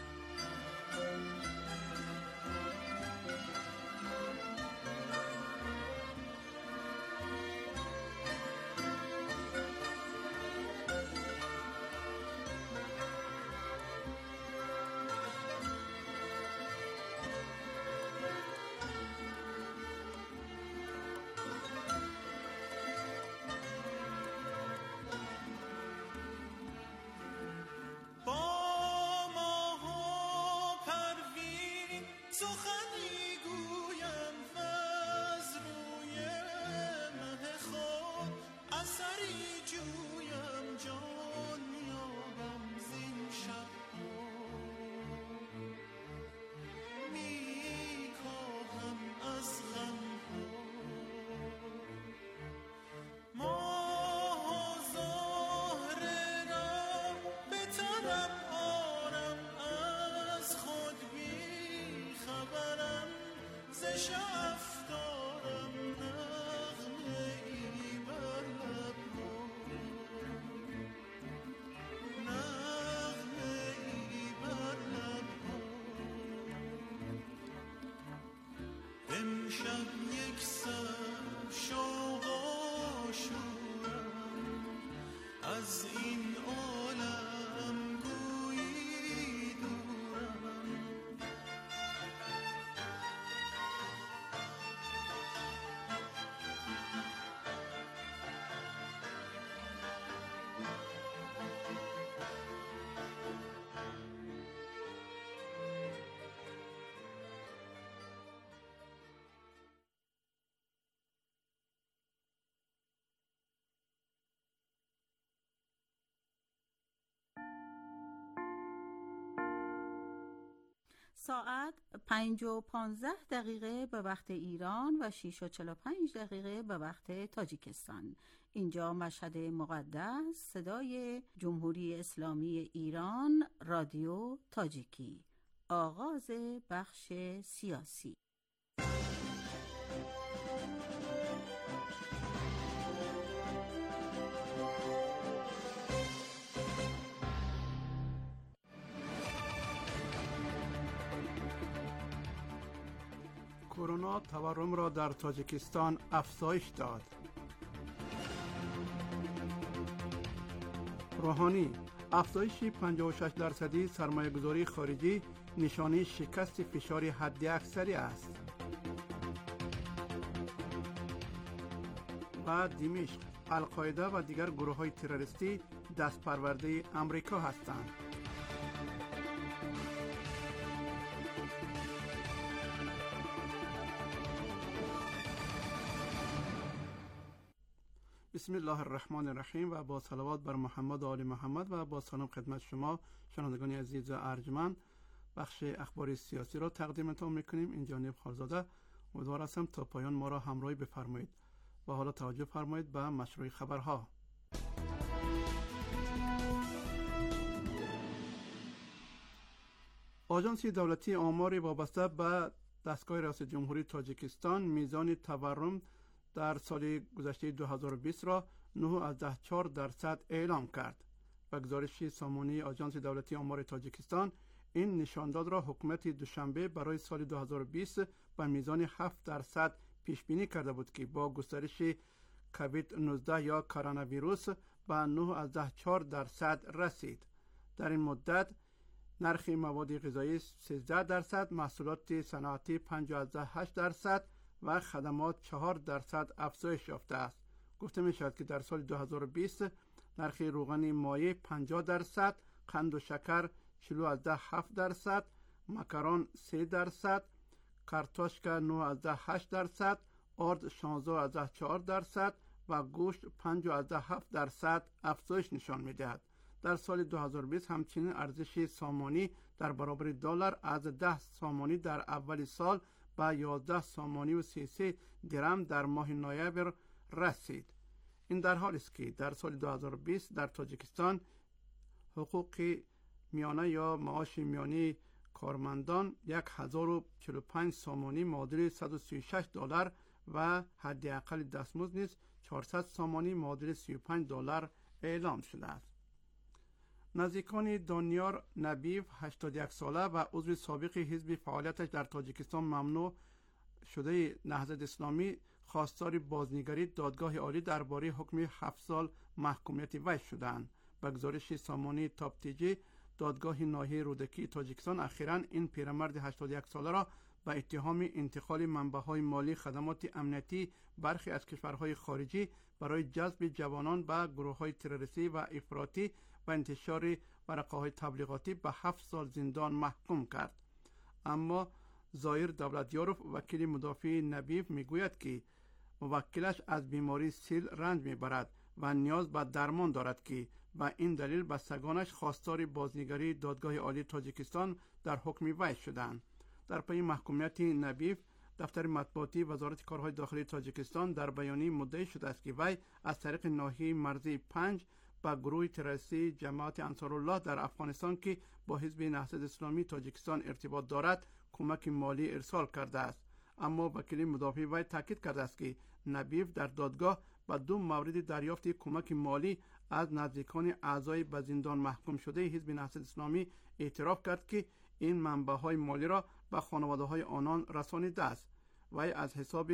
سخنی گویم وز روی مه خود، اثری جویم جان یابم زین شب‌ها، می کاهم از غم‌ها ماه زهره را به طرب آرم، از خود بی خبرم، ز شف دارم نغمه ای بر لب‌ها، نغمه ای بر لب‌ها، امشب یک سر شوق و شورم، از این عالم گویی دورم. ساعت پنج و پانزده دقیقه به وقت ایران و شش و چهل و پنج دقیقه به وقت تاجیکستان. اینجا مشهد مقدس، صدای جمهوری اسلامی ایران، رادیو تاجیکی. آغاز بخش سیاسی. کرونا تورم را در تاجیکستان افزایش داد. روحانی: افزایش پنجاه و شش درصدی سرمایه‌گذاری خارجی نشانه شکست فشار حداکثری است. و دمشق: القاعده و دیگر گروه‌های تروریستی دست پرورده آمریکا هستند. بسم الله الرحمن الرحیم و با صلوات بر محمد و آل محمد و با سلام خدمت شما شنوندگان عزیز و ارجمند. بخش اخبار سیاسی را تقدیمتان میکنیم. این جانب خالزاده، امیدوار هستم تا پایان ما را همراهی بفرمایید. و حالا توجه فرمایید به مشروع خبرها. آژانس دولتی آماری وابسته به دستگاه ریاست جمهوری تاجیکستان میزان تورم در سال گذشته دو هزار و بیست را نه و چهار درصد اعلام کرد. و گزارش سامانه آژانس دولتی آمار تاجیکستان این نشانداد را حکومت دوشنبه برای سال دو هزار و بیست به میزان هفت درصد پیش بینی کرده بود که با گسترش کووید نوزده یا کرونا ویروس به نه و چهار درصد رسید. در این مدت نرخ مواد غذایی سیزده درصد، محصولات صنعتی پنج و هشت درصد و خدمات چهار درصد افزایش یافته است. گفته می شود که در سال دو هزار و بیست نرخ روغن مایع پنجاه درصد، قند و شکر چهل و هفت درصد، مکران سه درصد، کارتوشکا نه و هشت درصد، آرد شانزده و چهار درصد و گوشت پنج و هفت درصد افزایش نشان می دهد. در سال دو هزار و بیست همچنین ارزش سامانی در برابر دلار از ده سامانی در اول سال به یازده سامانی و سی و سه درم در ماه نوامبر رسید. این در حالی است که در سال دو هزار و بیست در تاجیکستان حقوق میانه یا معاش میانه کارمندان هزار و چهل و پنج سامانی معادل صد و سی و شش دلار و حداقل دستمزد نیز چهارصد سامانی معادل سی و پنج دلار اعلام شده است. نزدیکان دانیار نبیو هشتاد و یک ساله و عضو سابق حزب فعالیتش در تاجیکستان ممنوع شده نهضت اسلامی خواستار بازنگری دادگاه عالی درباره حکم هفت سال محکومیت وی شدند. به گزارش سامانه تاپ تیجی دادگاه ناحیه رودکی تاجیکستان اخیراً این پیرمرد هشتاد و یک ساله را به اتهام انتقال منبع‌های مالی خدمات امنیتی برخی از کشورهای خارجی برای جذب جوانان به گروه‌های تروریستی و افراطی و انتشار ورقه‌های تبلیغاتی به هفت سال زندان محکوم کرد. اما ظاهر دولتیاروف وکیل مدافع نبیو میگوید که موکلش از بیماری سیل رنج میبرد و نیاز به درمان دارد که و این دلیل بستگانش خواستار بازنگری دادگاه عالی تاجیکستان در حکم وی شدند. در پی محکومیت نبیو دفتر مطبوعاتی وزارت کارهای داخلی تاجیکستان در بیانیه مدعی شده است که وی از طریق ناحیه مرزی پنج با گروه تروریستی جماعت انصارالله در افغانستان که با حزب نهضت اسلامی تاجیکستان ارتباط دارد کمک مالی ارسال کرده است. اما وکیل مدافع وی تاکید کرده است که نبیو در دادگاه با دو مورد دریافت کمک مالی از نزدیکان اعضای به زندان محکوم شده حزب نهضت اسلامی اعتراف کرد که این منبع‌های مالی را به خانواده‌های آنان رسانیده است. وی از حساب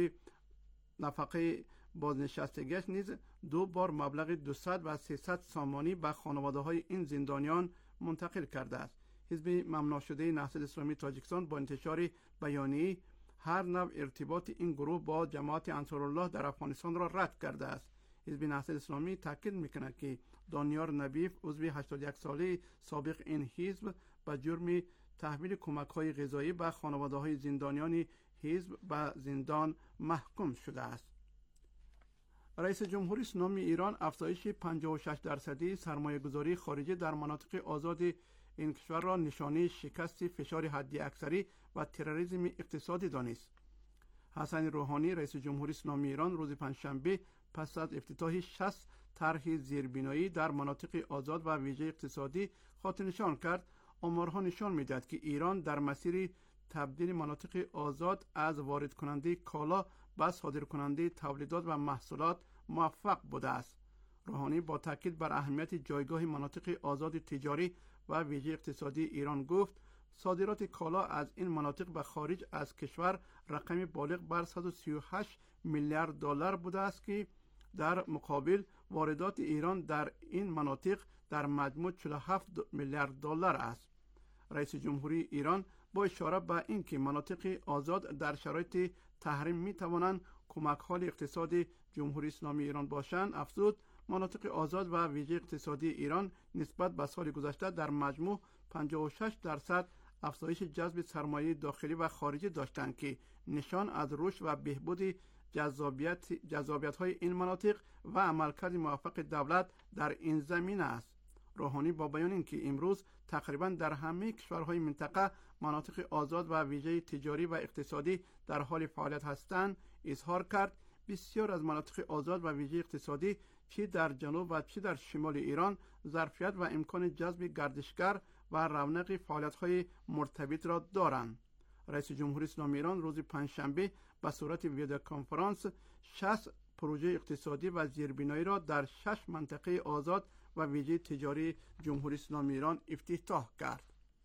نفقه بازنشستگیش نیز دو بار مبلغ دویست و سیصد سامانی به خانواده‌های این زندانیان منتقل کرده است. حزب ممنوع شده نهضت اسلامی تاجیکستان با انتشار بیانیه هر نوع ارتباط این گروه با جماعت انصارالله در افغانستان را رد کرده است. حزب نهضت اسلامی تاکید میکند که دانیار نبیو عضو هشتاد و یک ساله سابق این حزب به جرم تحویل کمک‌های غذایی به خانواده‌های زندانیان حزب به زندان محکوم شده است. رئیس جمهوری اسلامی ایران افزایش پنجاه و شش درصدی سرمایه‌گذاری خارجی در مناطق آزاد این کشور را نشانه شکست فشار حداکثری و تروریسم اقتصادی دانست. حسن روحانی رئیس جمهوری اسلامی ایران روز پنجشنبه پس از افتتاح شصت طرح زیربنایی در مناطق آزاد و ویژه اقتصادی خاطر نشان کرد. آمارها نشان می‌دهد که ایران در مسیر تبدیل مناطق آزاد از وارد کننده کالا به صادر کننده تولیدات و محصولات موفق بوده است. روحانی با تاکید بر اهمیت جایگاه مناطق آزاد تجاری و ویژه اقتصادی ایران گفت صادرات کالا از این مناطق به خارج از کشور رقم بالغ بر صد و سی و هشت میلیارد دلار بوده است که در مقابل واردات ایران در این مناطق در مجموع چهل و هفت میلیارد دلار است. رئیس جمهوری ایران با اشاره به اینکه مناطق آزاد در شرایط تحریم می توانند کمک‌حال اقتصاد جمهوری اسلامی ایران باشند افزود مناطق آزاد و ویژه اقتصادی ایران نسبت به سال گذشته در مجموع پنجاه و شش درصد افزایش جذب سرمایه داخلی و خارجی داشتند که نشان از رشد و بهبود جذابیت جذابیت‌های این مناطق و عملکرد موفق دولت در این زمینه است. روحانی با بیان اینکه امروز تقریبا در همه کشورهای منطقه مناطق آزاد و ویژه تجاری و اقتصادی در حال فعالیت هستند اظهار کرد بسیار از مناطق آزاد و ویژه اقتصادی چی در جنوب و چی در شمال ایران ظرفیت و امکان جذب گردشگر و رونق فعالیت‌های مرتبط را دارند. رئیس جمهوری اسلامی ایران روز پنجشنبه به صورت ویدیو کنفرانس شصت پروژه اقتصادی و زیربنایی را در شش منطقه آزاد و ویژه تجاری جمهوری اسلامی ایران افتتاح کرد.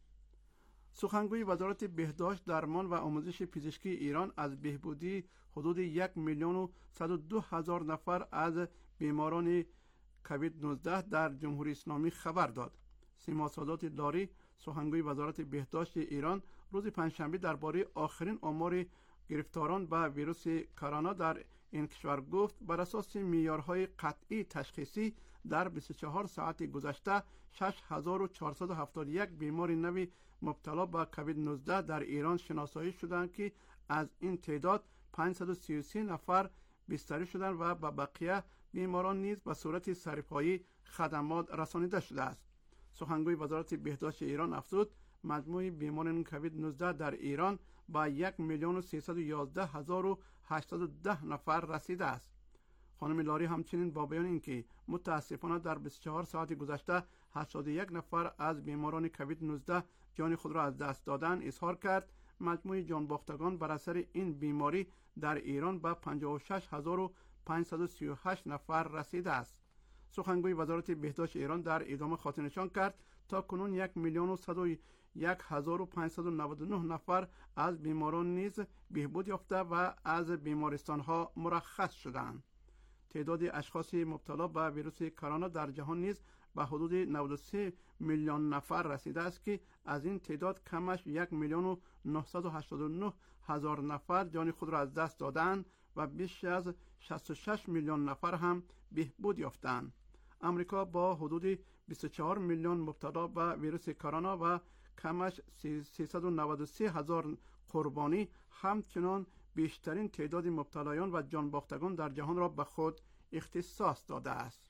سخنگوی وزارت بهداشت، درمان و آموزش پزشکی ایران از بهبودی حدود یک میلیون و صد و دو هزار نفر از بیماران کووید نوزده در جمهوری اسلامی خبر داد. سیما سادات لاری، سخنگوی وزارت بهداشت ایران، روز پنجشنبه درباره آخرین آمار گرفتاران به ویروس کرونا در این کشور گفت بر اساس معیارهای قطعی تشخیصی در بیست و چهار ساعت گذشته شش هزار و چهارصد و هفتاد و یک بیمار نو مبتلا به کووید نوزده در ایران شناسایی شدند که از این تعداد پانصد و سی و سه نفر بستری شدند و به بقیه بیماران نیز به صورت سرپایی خدمات رسانیده شده است. سخنگوی وزارت بهداشت ایران افزود مجموع بیماران کووید نوزده در ایران با یک میلیون و سیصد و یازده هزار و هشتصد و ده نفر رسیده است. خانم لاری همچنین با بیان اینکه متاسفانه در بیست و چهار ساعت گذشته هشتاد و یک نفر از بیماران کووید نوزده جان خود را از دست دادن اظهار کرد مجموع جان باختگان بر اثر این بیماری در ایران به پنجاه و شش هزار و پانصد و سی و هشت نفر رسیده است. سخنگوی وزارت بهداشت ایران در ادامه خاطر نشان کرد تا کنون یک میلیون و صد و یک هزار و پانصد و نود و نه نفر از بیماران نیز بهبود یافته و از بیمارستان‌ها مرخص شدند. تعداد اشخاص مبتلا به ویروس کرونا در جهان نیز به حدود نود و سه میلیون نفر رسیده است که از این تعداد کمش یک میلیون و نهصد و هشتاد و نه هزار نفر جان خود را از دست دادند و بیش از شصت و شش میلیون نفر هم بهبود یافتند. امریکا با حدود بیست و چهار میلیون مبتلا به ویروس کرونا و کمش سیصد و نود و سه هزار قربانی همچنان بیشترین تعداد مبتلایان و جان باختگان در جهان را به خود اختصاص داده است.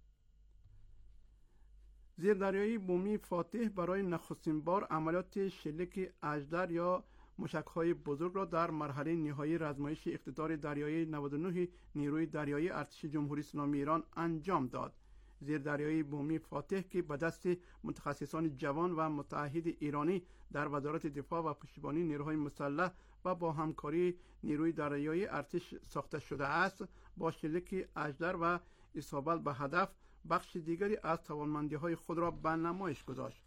زیردریایی بومی فاتح برای نخستین بار عملیات شلیک اژدر یا موشک‌های بزرگ را در مرحله نهایی رزمایش اقتدار دریایی نود و نه نیروی دریایی ارتش جمهوری اسلامی ایران انجام داد. زیردریایی بومی فاتح که به دست متخصصان جوان و متعهد ایرانی در وزارت دفاع و پشتیبانی نیروهای مسلح و با همکاری نیروی دریایی ارتش ساخته شده است، با شلیک اژدر و اصابت به هدف بخش دیگری از توانمندی‌های خود را به نمایش گذاشت.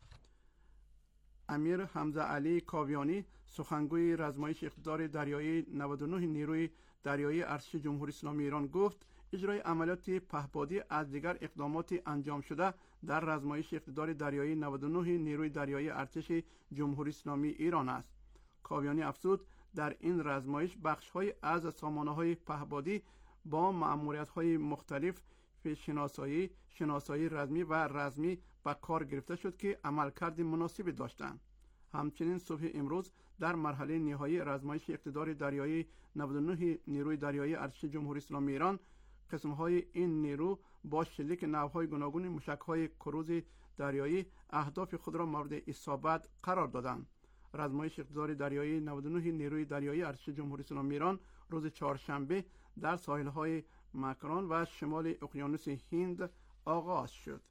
امیر حمزه علی کاویانی، سخنگوی رزمایش اقتدار دریایی نود و نه نیروی دریایی ارتش جمهوری اسلامی ایران گفت اجرای عملیات پهپادی از دیگر اقدامات انجام شده در رزمایش اقتدار دریایی نود و نه نیروی دریایی ارتش جمهوری اسلامی ایران است. کاویانی افزود در این رزمایش بخش‌های از سامانه‌های پهپادی با مأموریت‌های مختلف شناسایی، شناسایی رزمی و رزمی به کار گرفته شد که عملکرد مناسبی داشتند. همچنین صبح امروز در مرحله نهایی رزمایش اقتدار دریایی نود و نه نیروی دریایی ارتش جمهوری اسلامی ایران قسم‌های این نیرو با شلیک نوع‌های گوناگون موشک‌های کروز دریایی اهداف خود را مورد اصابت قرار دادند. رزمایش اقتدار دریایی نود و نه نیروی دریایی ارتش جمهوری اسلامی ایران روز چهارشنبه در ساحل‌های مکران و شمال اقیانوس هند آغاز شد.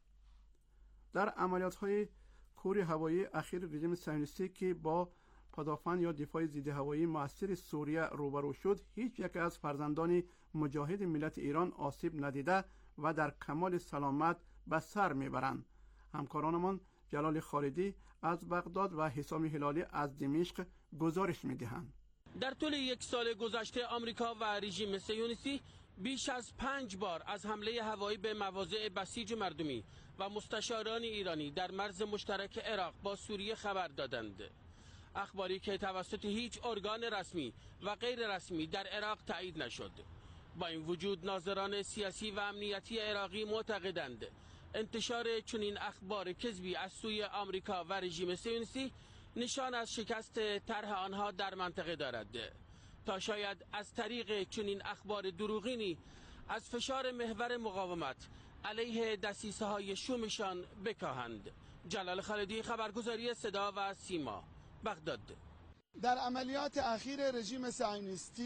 در عملیات‌های کور هوایی اخیر رژیم صهیونیستی که با پدافند یا دفاع ضد هوایی مؤثر سوریه روبرو شد، هیچ یک از فرزندان مجاهد ملت ایران آسیب ندیده و در کمال سلامت به سر میبرند. همکارانمان جلال خالدی از بغداد و حسام هلالی از دمشق گزارش میدهند. در طول یک سال گذشته آمریکا و رژیم صهیونیستی بیش از پنج بار از حمله هوایی به مواضع بسیج مردمی و مستشاران ایرانی در مرز مشترک عراق با سوریه خبر دادند. اخباری که توسط هیچ ارگان رسمی و غیر رسمی در عراق تایید نشد. با این وجود ناظران سیاسی و امنیتی عراقی معتقدند انتشار چنین اخبار کذبی از سوی آمریکا و رژیم صهیونیستی نشان از شکست طرح آنها در منطقه دارد تا شاید از طریق چنین اخبار دروغینی از فشار محور مقاومت علیه دسیسه های شومشان بکاهند. جلال خالدی، خبرگزاری صدا و سیما، بغداد. در عملیات اخیر رژیم صهیونیستی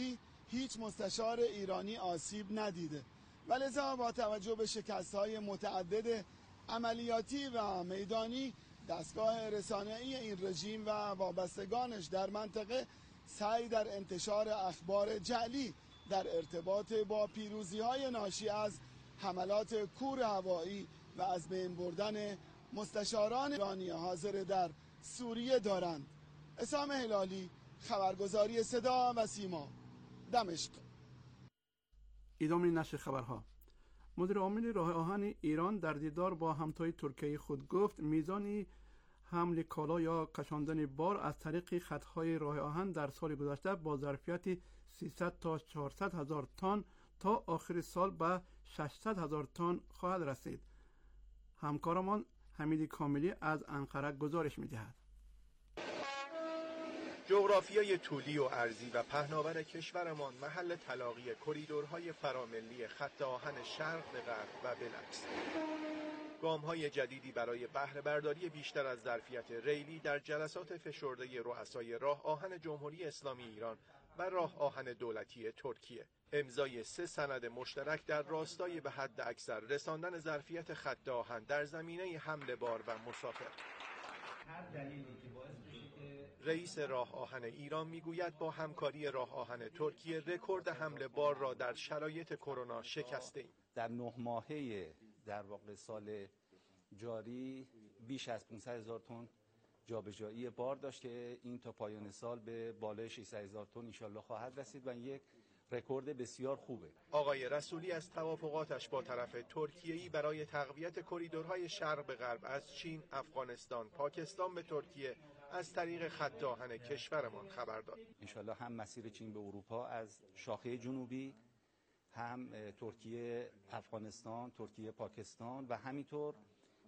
هیچ مستشار ایرانی آسیب ندیده و لذا با توجه به شکست‌های متعدد عملیاتی و میدانی دستگاه رسانه‌ای این رژیم و وابستگانش در منطقه سعی در انتشار اخبار جعلی در ارتباط با پیروزی‌های ناشی از حملات کور هوایی و از بین بردن مستشاران ایرانی حاضر در سوریه دارند. اسام هلالی، خبرگزاری صدا و سیما، دمشق. ادامه نشر خبرها. مدیر عامل راه آهن ایران در دیدار با همتای ترکیه خود گفت میزان حمل کالا یا کشاندن بار از طریق خطهای راه آهن در سال گذشته با ظرفیت سیصد تا چهارصد هزار تن تا آخر سال به ششصد هزار تن خواهد رسید. همکارمان حمید کاملی از انقره گزارش می‌دهد. جغرافیای طولی و عرضی و پهناور کشورمان محل تلاقی کریدورهای فراملی خط آهن شرق به غرب و بالعکس. گام‌های جدیدی برای بهره برداری بیشتر از ظرفیت ریلی در جلسات فشرده رؤسای راه آهن جمهوری اسلامی ایران و راه آهن دولتی ترکیه. امضای سه سند مشترک در راستای به حد اکثر رساندن ظرفیت خط آهن در زمینه حمل بار و مسافر. هر دلیلی که باعث بشه که رئیس راه آهن ایران میگوید با همکاری راه آهن ترکیه رکورد حمل بار را در شرایط کرونا شکسته ایم. در نه ماهه در واقع سال جاری بیش از پانصد هزار تن جابجایی بار داشت که این تا پایان سال به بالای ششصد هزار تن انشالله خواهد رسید و یک رکورد بسیار خوبه. آقای رسولی از توافقاتش با طرف ترکیه‌ای برای تقویت کریدورهای شرق به غرب از چین، افغانستان، پاکستان به ترکیه از طریق خط آهن کشورمان خبر داد. انشالله هم مسیر چین به اروپا از شاخه جنوبی، هم ترکیه، افغانستان، ترکیه، پاکستان و همینطور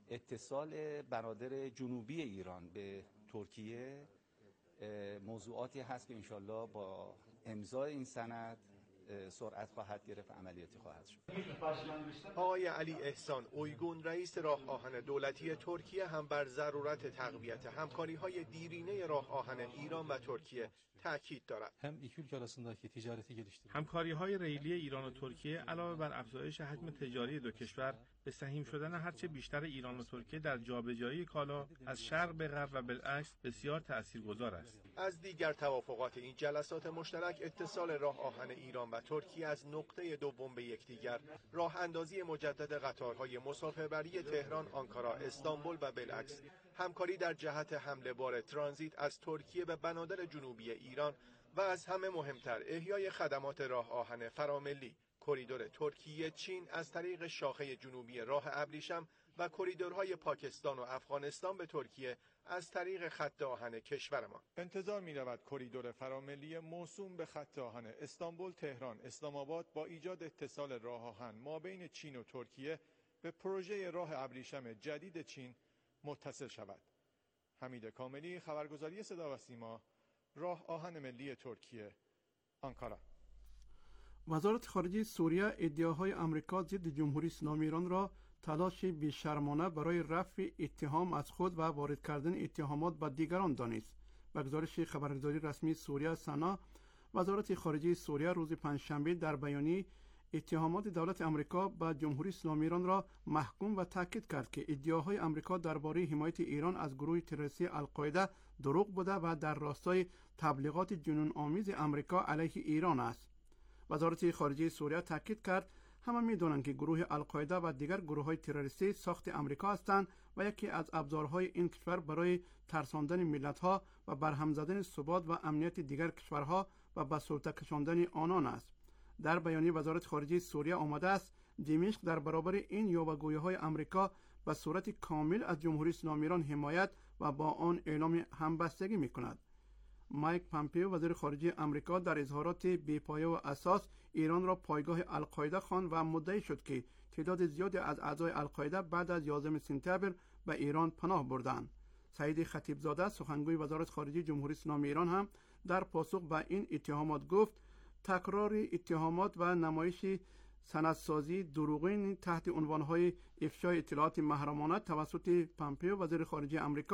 اتصال برادر جنوبی ایران به ترکیه موضوعاتی هست که انشالله با امضای این سند سرعت خواهد گرفت، عملیاتی خواهد شد. آقای علی احسان اویگون رئیس راه آهن دولتی ترکیه هم بر ضرورت تقویت همکاری‌های دیرینه راه آهن ایران و ترکیه تاکید دارد. هم iki ülke arasındaki ticareti geliştirmek. همکاری‌های ریلی ایران و ترکیه علاوه بر افزایش حجم تجاری دو کشور به سهیم شدن هرچه بیشتر ایران و ترکیه در جابجایی کالا از شرق به غرب و بالعکس بسیار تاثیرگذار است. از دیگر توافقات این جلسات مشترک اتصال راه آهن ایران و ترکیه از نقطه دوم به یکدیگر، راه اندازی مجدد قطارهای مسافربری تهران، آنکارا، استانبول و بالعکس، همکاری در جهت حمل بار ترانزیت از ترکیه به بنادر جنوبی ایران و از همه مهمتر احیای خدمات راه آهن فراملی، کریدور ترکیه چین از طریق شاخه جنوبی راه ابریشم و کریدورهای پاکستان و افغانستان به ترکیه از طریق خط آهن کشورمان. انتظار می رود کریدور فراملی موسوم به خط آهن استانبول، تهران، اسلام آباد با ایجاد اتصال راه آهن مابین چین و ترکیه به پروژه راه ابریشم جدید چین متصل شود. حمید کاملی، خبرگزاری صدا و سیما، راه آهن ملی ترکیه، آنکارا. وزارت خارجه سوریه ادعاهای آمریکا ضد جمهوری اسلامی ایران را تلاش بیشرمانه برای رفع اتهام از خود و وارد کردن اتهامات به دیگران دانست. به گزارش خبرگزاری رسمی سوریه سنا، وزارت خارجه سوریه روز پنجشنبه در بیانیه اتهامات دولت آمریکا به جمهوری اسلامی ایران را محکوم و تاکید کرد که ادعاهای آمریکا درباره حمایت ایران از گروه تروریستی القاعده دروغ بوده و در راستای تبلیغات جنون آمیز آمریکا علیه ایران است. وزارت خارجه سوریه تاکید کرد همه می‌دانند که گروه القاعده و دیگر گروه‌های تروریستی ساخت آمریکا هستند و یکی از ابزارهای این کشور برای ترساندن ملت‌ها و برهم زدن ثبات و امنیت دیگر کشورها و به سلطه کشاندن آنان است. در بیانیه وزارت خارجه سوریه آمده است دمشق در برابر این یاوه‌گویی‌های آمریکا به صورت کامل از جمهوری اسلامی ایران حمایت و با آن اعلام همبستگی می‌کند. مایک پامپئو وزیر خارجه آمریکا در اظهارات بی‌پایه و اساس ایران را پایگاه القاعده خواند و مدعی شد که تعداد زیادی از اعضای القاعده بعد از یازدهم سپتامبر به ایران پناه بردند. سعید خطیبزاده سخنگوی وزارت خارجه جمهوری اسلامی ایران هم در پاسخ به این اتهامات گفت تکرار اتهامات و نمایش سندسازی دروغین تحت عنوانهای افشای اطلاعات محرمانه توسط پامپئو وزیر خارجه آمریکا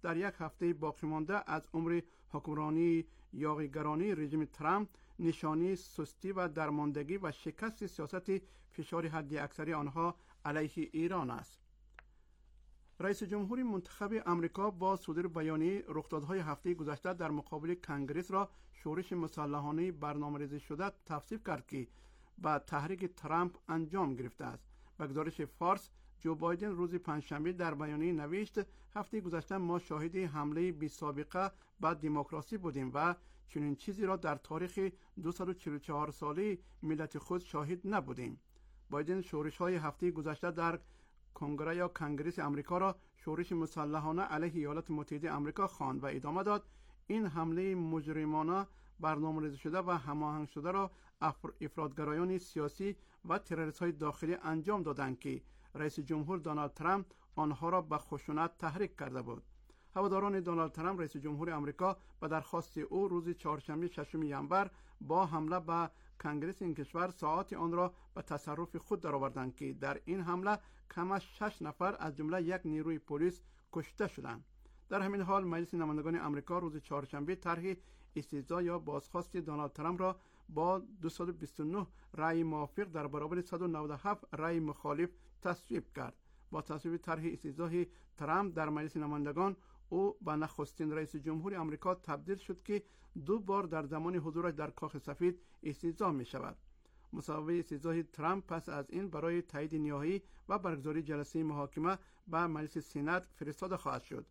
در یک هفته باقی مانده از عمر حکمرانی یاغیگرانی رژیم ترامپ نشانی سستی و درماندگی و شکست سیاست فشار حد اکثری آنها علیه ایران است. رئیس جمهور منتخب امریکا با صدور بیانیه رخدادهای هفته گذشته در مقابل کنگره را شورش مسلحانه برنامه‌ریزی شده توصیف کرد که با تحریک ترامپ انجام گرفته است. به گزارش فارس، جو بایدن روز پنجشنبه در بیانیه نوشت هفته گذشته ما شاهد حمله بی سابقه به دموکراسی بودیم و چنین چیزی را در تاریخ دویست و چهل و چهار ساله ملت خود شاهد نبودیم. بایدن شورش های هفته گذشته در کنگره یا کنگره امریکا را شورش مسلحانه علیه ایالات متحده آمریکا خواند و ادامه داد این حمله مجرمانه برنامه‌ریزی شده و هماهنگ شده را افراطگرایان سیاسی و تروریست‌های داخلی انجام دادند که رئیس جمهور دونالد ترامپ آنها را به خشونت تحریک کرده بود. هواداران دونالد ترامپ رئیس جمهور آمریکا به درخواست او روز چهارشنبه ششم ژانویه با حمله به کنگره این کشور ساعات آن را به تصرف خود درآوردند که در این حمله کم از شش نفر از جمله یک نیروی پلیس کشته شدند. در همین حال مجلس نمایندگان آمریکا روز چهارشنبه طرح استیضاح یا بازخواست دونالد ترامپ را با دویست و بیست و نه رأی موافق در برابر صد و نود و هفت رأی مخالف تصویب کرد. با تصویب طرح استیضاح ترامپ در مجلس نمایندگان، او به نخستین رئیس جمهور آمریکا تبدیل شد که دو بار در زمان حضورش در کاخ سفید استیضاح می شود. مصوبه استیضاح ترامپ پس از این برای تایید نهایی و برگزاری جلسه محاکمه به مجلس سنا فرستاده خواهد شد.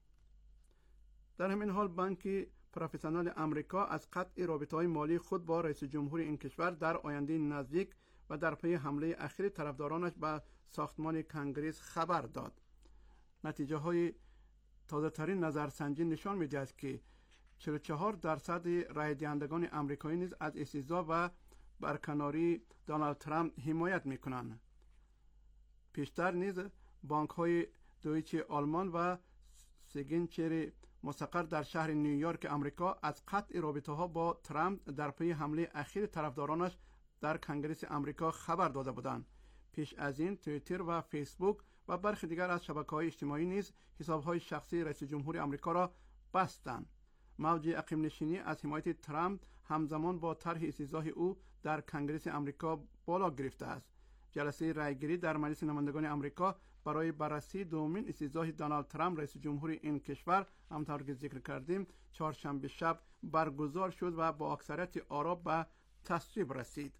در همین حال بانک پروفسیونال آمریکا از قطع رابطه‌های مالی خود با رئیس جمهور این کشور در آینده نزدیک و در پی حمله اخیر طرفدارانش به ساختمان کنگره خبر داد. نتیجه های تازه ترین نظرسنجی نشان می‌دهد که چهل و چهار درصد رای دهندگان آمریکایی نیز از استیضاح و برکناری دونالد ترامپ حمایت می‌کنند. پیشتر نیز بانک‌های دویچه آلمان و سیگنچر مستقر در شهر نیویورک آمریکا از قطع رابطه‌ها با ترامپ در پی حمله اخیر طرفدارانش در کنگره آمریکا خبر داده بودند. پیش از این توییتر و فیسبوک و برخی دیگر از شبکه‌های اجتماعی نیز حساب‌های شخصی رئیس جمهور آمریکا را بستند. موج عقیم نشینی از حمایت ترامپ همزمان با طرح استیضاح او در کنگره آمریکا بالا گرفته است. جلسه رایگیری در مجلس نمایندگان آمریکا برای بررسی دومین استیضاح دونالد ترامپ رئیس جمهور این کشور همونطور که ذکر کردیم چهارشنبه شب برگزار شد و با اکثریت آرا به تصویب رسید.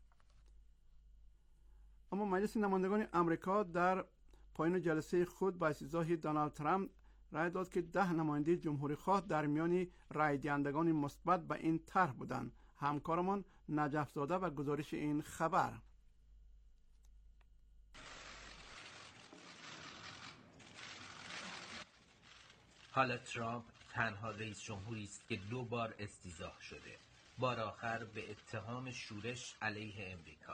اما مجلس نمایندگان آمریکا در پایان جلسه خود با استیضاح دونالد ترامپ رای داد که ده نماینده جمهوری خواه در میان رای دهندگان مثبت به این طرح بودند. همکارمان نجف زاده و گزارش این خبر. حالا ترامپ تنها رئیس جمهوری است که دو بار استیضاح شده. بار آخر به اتهام شورش علیه امریکا.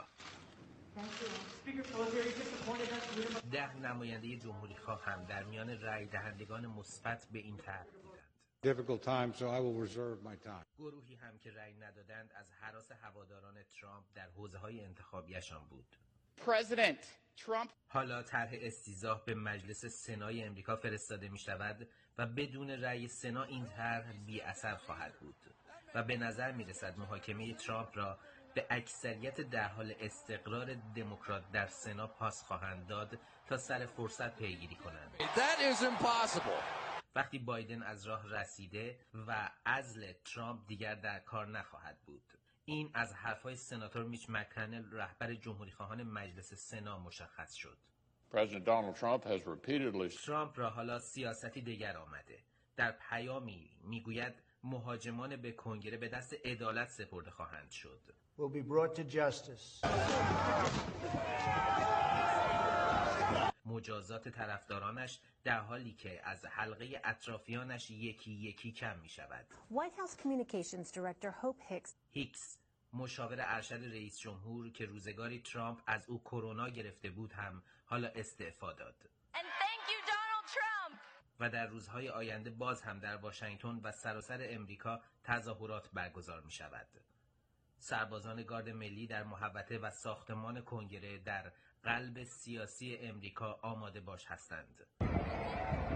ده نماینده جمهوری خواه هم در میان رای دهندگان مثبت به این طرح بودند. گروهی هم که رای ندادند از هراس هواداران ترامپ در حوزه‌های انتخابیشان بود. حالا طرح استیضاح به مجلس سنای امریکا فرستاده می شود و بدون رأی سنا این طرح بی اثر خواهد بود و به نظر می رسد محاکمه ترامپ را به اکثریت در حال استقرار دموکرات در سنا پاس خواهند داد تا سر فرصت پیگیری کنند. وقتی بایدن از راه رسیده و عزل ترامپ دیگر در کار نخواهد بود. این از حرفهای سناتور میچ مک‌کانل رهبر جمهوری خواهان مجلس سنا مشخص شد. ترامپ را حالا سیاستی دیگر آمده. در پیامی میگوید مهاجمان به کنگره به دست عدالت سپرده خواهند شد. will be brought to justice. مجازات طرفدارانش در حالی که از حلقه اطرافیانش یکی یکی کم می شود. White House Communications Director Hope Hicks هیکس مشاور ارشد رئیس جمهور که روزگاری ترامپ از او کرونا گرفته بود هم حالا استعفا داد. And thank you, Donald Trump. و در روزهای آینده باز هم در واشنگتن و سراسر امریکا تظاهرات برگزار می شود. سربازان گارد ملی در محوطه و ساختمان کنگره در قلب سیاسی امریکا آماده باش هستند.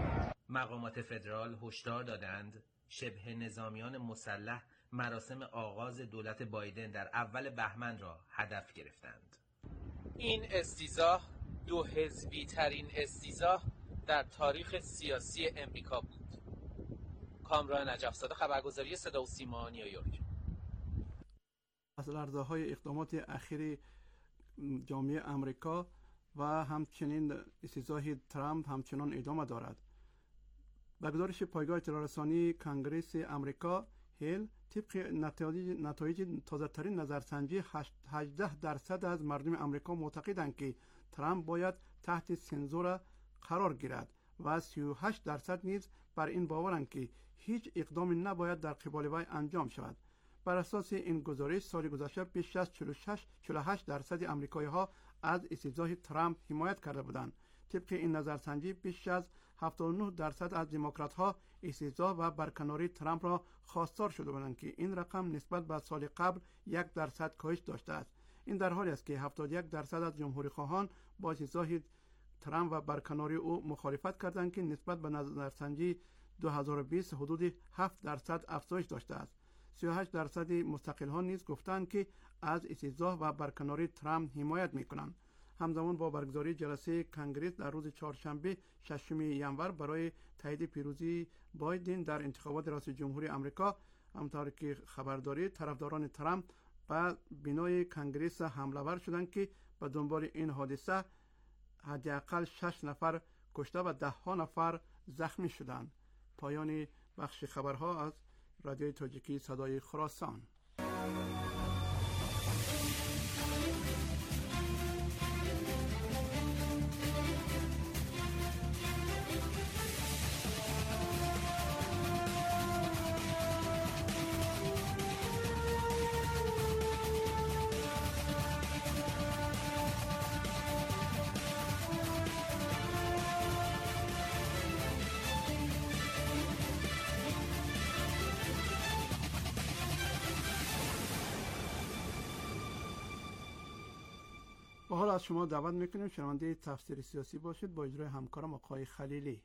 مقامات فدرال هشدار دادند شبه نظامیان مسلح مراسم آغاز دولت بایدن در اول بهمن را هدف گرفتند. این استیضاح دو حزبی ترین استیضاح در تاریخ سیاسی امریکا بود. کامران نجف‌زاده، خبرگزاری صدا و سیما، نیویورک. از لرزه‌های اقدامات اخیر جامعه امریکا و همچنین استیضاح ترامپ همچنان ادامه دارد. به گزارش پایگاه اطلاع رسانی کنگره امریکا هیل، طبق نتایج نتایج تازه‌ترین نظرسنجی هجده درصد از مردم امریکا معتقدند که ترامپ باید تحت سنسور قرار گیرد و سی و هشت درصد نیز بر این باورند که هیچ اقدامی نباید در قبال وی انجام شود. بر اساس این گزارش سال گذشته بیش از چهل و شش چهل و هشت درصد آمریکایی‌ها از استیضاح ترامپ حمایت کرده بودند. طبق این نظرسنجی بیش از هفتاد و نه درصد از دموکرات‌ها استیضاح و برکناری ترامپ را خواستار شده بودند که این رقم نسبت به سال قبل یک درصد کاهش داشته است. این در حالی است که هفتاد و یک درصد از جمهوری‌خواهان با استیضاح ترامپ و برکناری او مخالفت کردند که نسبت به نظرسنجی دو هزار و بیست حدود هفت درصد افزایش داشته است. سی و هشت درصد مستقل‌ها نیز گفتند که از استیضاح و برکناری ترامپ حمایت می‌کنند. همزمان با برگزاری جلسه کنگره در روز چهارشنبه ششم ژانویه برای تایید پیروزی بایدن در انتخابات ریاست جمهوری آمریکا، همونطور که خبر دارید طرفداران ترامپ به بنای کنگره حمله ور شدند که به دنبال این حادثه حداقل شش نفر کشته و ده ها نفر زخمی شدند. پایان بخش خبرها از رادیوی تاجیکی صدای خراسان. و حالا از شما دعوت میکنیم شنونده تفسیر سیاسی باشید با اجرای همکارم آقای خلیلی.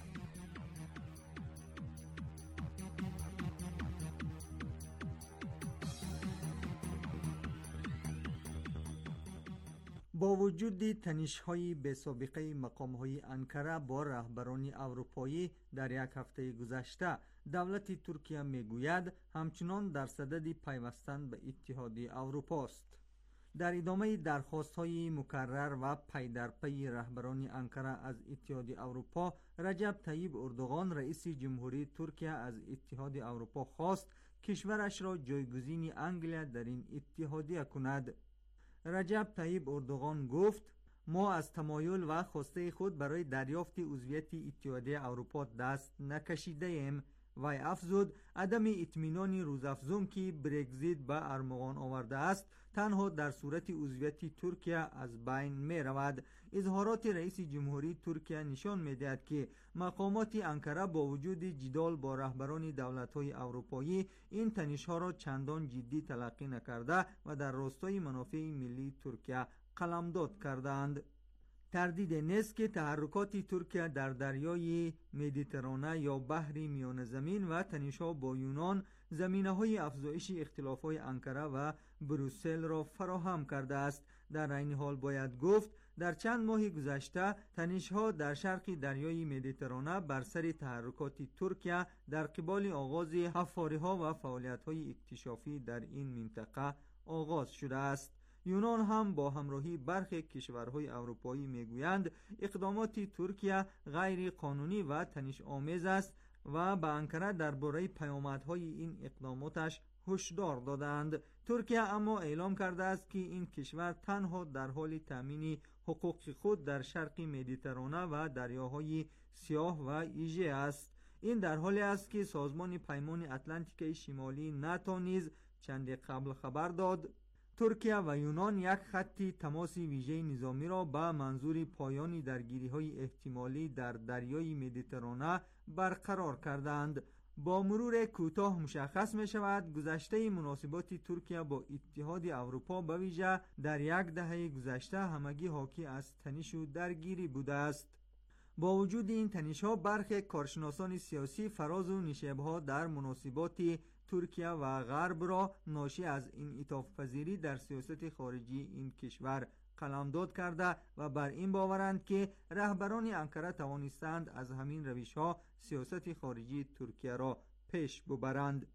با وجود تنش‌های به سابقه مقام‌های انکره با رهبران اروپایی در یک هفته گذشته، دولت ترکیه میگوید همچنان در صدد پیوستن به اتحاد اروپا است. در ادامه درخواست‌های مکرر و پی در پی رهبران انکره از اتحاد اروپا، رجب طیب اردوغان رئیس جمهوری ترکیه از اتحاد اروپا خواست کشورش را جایگزین انگلیس در این اتحادیه کند. رجب طیب اردوغان گفت ما از تمایل و خواسته خود برای دریافت عضویت اتحادیه اروپا دست نکشیده ایم. وی افزود عدم اطمینان روزافزون که برگزیت به ارمغان آورده است تنها در صورت عضویت ترکیه از بین می رود. اظهارات رئیس جمهوری ترکیه نشان می دهد که مقامات انکره با وجود جدال با رهبران دولت‌های اروپایی این تنش‌ها را چندان جدی تلقی نکرده و در راستای منافع ملی ترکیه قلمداد کردند. تردید نیست که تحرکات ترکیه در دریای مدیترانه یا بحر میان زمین و تنش‌ها با یونان زمینه‌های افزایش اختلاف‌های انکره و بروسل را فراهم کرده است. در این حال باید گفت در چند ماه گذشته تنش‌ها در شرق دریای مدیترانه بر سر تحرکات ترکیه در قبال آغاز حفاری‌ها و فعالیت‌های اکتشافی در این منطقه آغاز شده است. یونان هم با همراهی برخی کشورهای اروپایی میگویند اقدامات ترکیه غیر قانونی و تنش آمیز است و به انکره درباره پیامدهای این اقداماتش هشدار دادند. ترکیه اما اعلام کرده است که این کشور تنها در حال تامین حقوق خود در شرق مدیترانه و دریاهای سیاه و ایژه است. این در حالی است که سازمان پیمان اتلانتیک شمالی ناتو نیز چند قبل خبر داد ترکیه و یونان یک خط تماس ویژه نظامی را به منظور پایان درگیری‌های احتمالی در دریای مدیترانه برقرار کردند. با مرور کوتاه مشخص می شود گذشته مناسبات ترکیه با اتحاد اروپا به ویژه در یک دهه گذشته همگی حاکی از تنش و درگیری بوده است. با وجود این تنش‌ها برخی کارشناسان سیاسی فراز و نشیب‌ها در مناسبات ترکیه و غرب را ناشی از این انعطاف‌پذیری در سیاست خارجی این کشور قلمداد کرده و بر این باورند که رهبران انقره توانستند از همین روش‌ها سیاست خارجی ترکیه را پیش ببرند.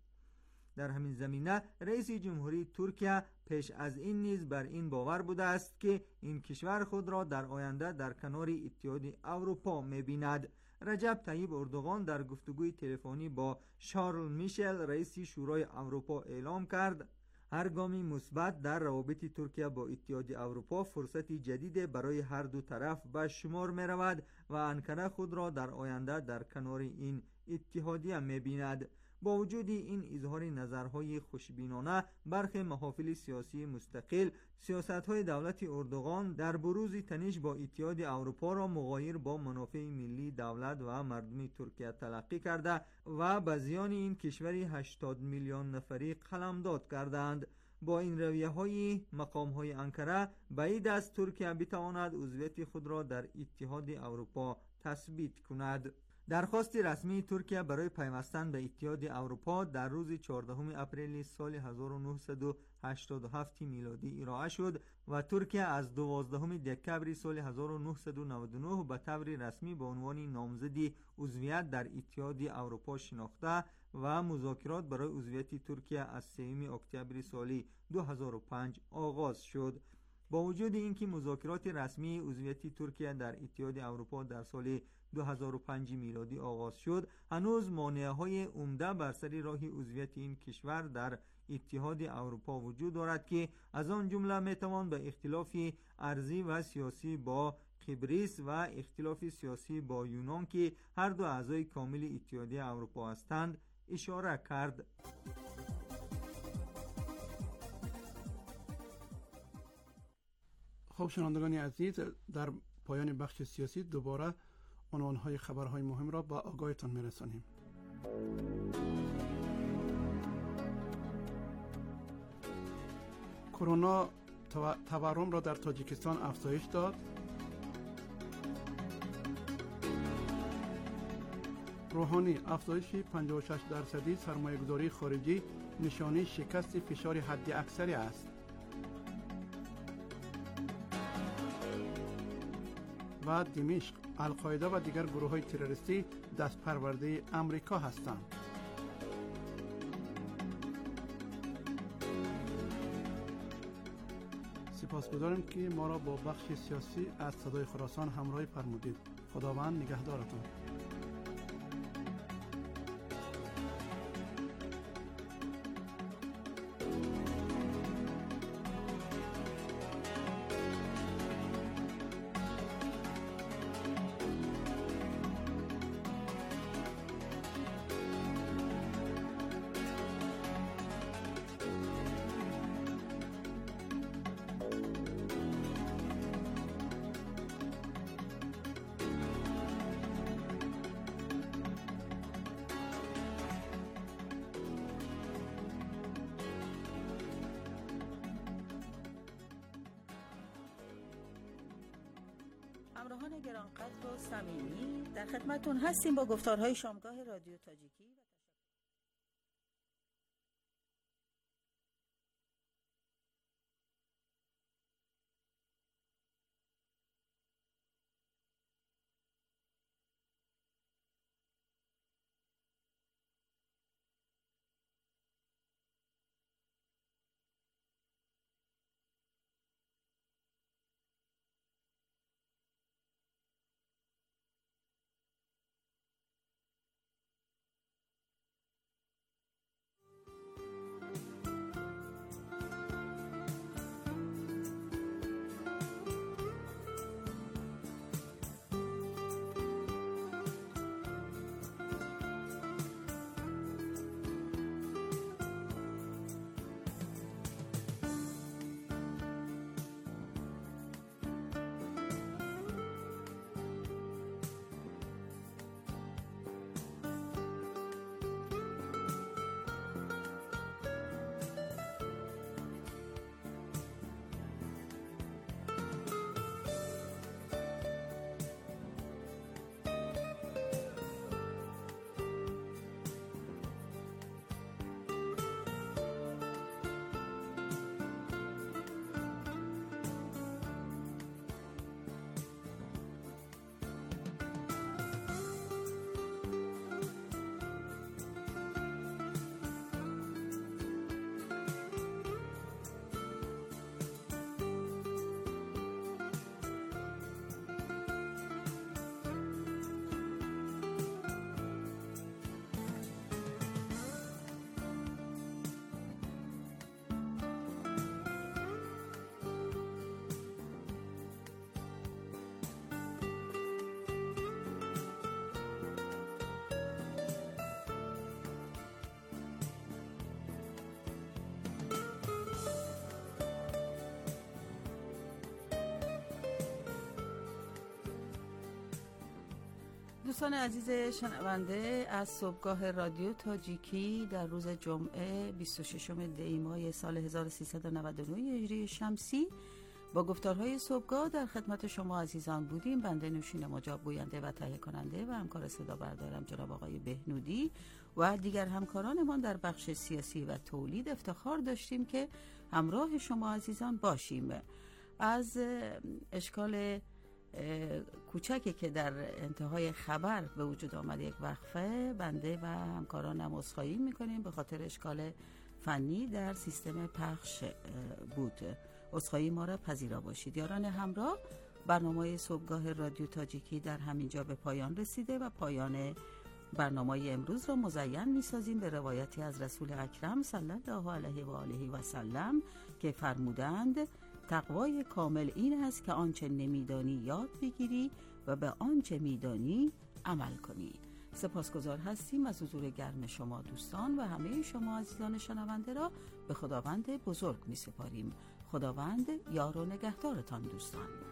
در همین زمینه رئیس جمهوری ترکیه پیش از این نیز بر این باور بوده است که این کشور خود را در آینده در کنار اتحاد اروپا می‌بیند. رجب طیب اردوغان در گفتگوی تلفنی با شارل میشل رئیس شورای اروپا اعلام کرد هر گامی مثبت در روابط ترکیه با اتحاد اروپا فرصتی جدید برای هر دو طرف به شمار می رود و انقره خود را در آینده در کنار این اتحادیه می بیند. با وجود این اظهار نظرهای خوشبینانه، برخی محافل سیاسی مستقل سیاست‌های دولت اردوغان در بروز تنش با اتحاد اروپا را مغایر با منافع ملی دولت و مردم ترکیه تلقی کرده و به زیان این کشوری هشتاد میلیون نفری قلمداد کردند. با این رویه‌های مقام‌های انقره بعید است ترکیه بتواند عضویت خود را در اتحاد اروپا تثبیت کند. درخواست رسمی ترکیه برای پیوستن به اتحاد اروپا در روز چهاردهم اپریل سال هزار و نهصد و هشتاد و هفت میلادی ارائه شد و ترکیه از دوازدهم دکبر سال هزار و نهصد و نود و نه به طور رسمی به عنوان نامزد عضویت در اتحاد اروپا شناخته و مذاکرات برای عضویت ترکیه از سوم اکتبر سال دو هزار و پنج آغاز شد. با وجود اینکه مذاکرات رسمی عضویت ترکیه در اتحاد اروپا در سال دو هزار و پنج میلادی آغاز شد، هنوز مانع‌های عمده بر سر راه عضویت این کشور در اتحاد اروپا وجود دارد که از آن جمله میتوان به اختلاف ارضی و سیاسی با قبرس و اختلاف سیاسی با یونان که هر دو اعضای کامل اتحاد اروپا هستند اشاره کرد. خب شنوندگان عزیز، در پایان بخش سیاسی دوباره عنوان‌های خبرهای مهم را با آگاهتان می‌رسانیم. کرونا تورم را در تاجیکستان افزایش داد. روحانی: افزایش پنجاه و شش درصدی سرمایه‌گذاری خارجی نشانه شکست فشار حد اکثری است. و دمشق: القاعده و دیگر گروه‌های تروریستی دست پرورده امریکا هستند. سپاسگزارم که ما را با بخش سیاسی از صدای خراسان همراهی فرمودید. خداوند نگهدارتان. همراهان گرانقدر و صمیمی، در خدمتتون هستیم با گفتارهای شامگاه رادیو تاجیکی. دوستان عزیز شنونده از صبحگاه رادیو تاجیکی در روز جمعه بیست و ششم دی ماه سال هزار و سیصد و نود و نه هجری شمسی با گفتارهای صبحگاه در خدمت شما عزیزان بودیم. بنده نوشین مجاب گوینده و تهیه کننده و همکار صدا بردارم جناب آقای بهنودی و دیگر همکارانمان در بخش سیاسی و تولید افتخار داشتیم که همراه شما عزیزان باشیم. از اشکال کوچکی که در انتهای خبر به وجود آمد یک وقفه، بنده و همکارانم عذرخواهی میکنیم به خاطر اشکال فنی در سیستم پخش بود. عذرخواهی ما را پذیرا باشید. یاران همراه، برنامه صبحگاه رادیو تاجیکی در همینجا به پایان رسیده و پایان برنامه امروز را مزین می‌سازیم به روایتی از رسول اکرم صلی الله علیه و آله و سلم که فرمودند تقوای کامل این است که آنچه نمیدانی یاد بگیری و به آنچه میدانی عمل کنی. سپاسگزار هستیم از حضور گرم شما دوستان و همه شما عزیزان شنونده را به خداوند بزرگ می سپاریم. خداوند یار و نگهدارتان دوستان.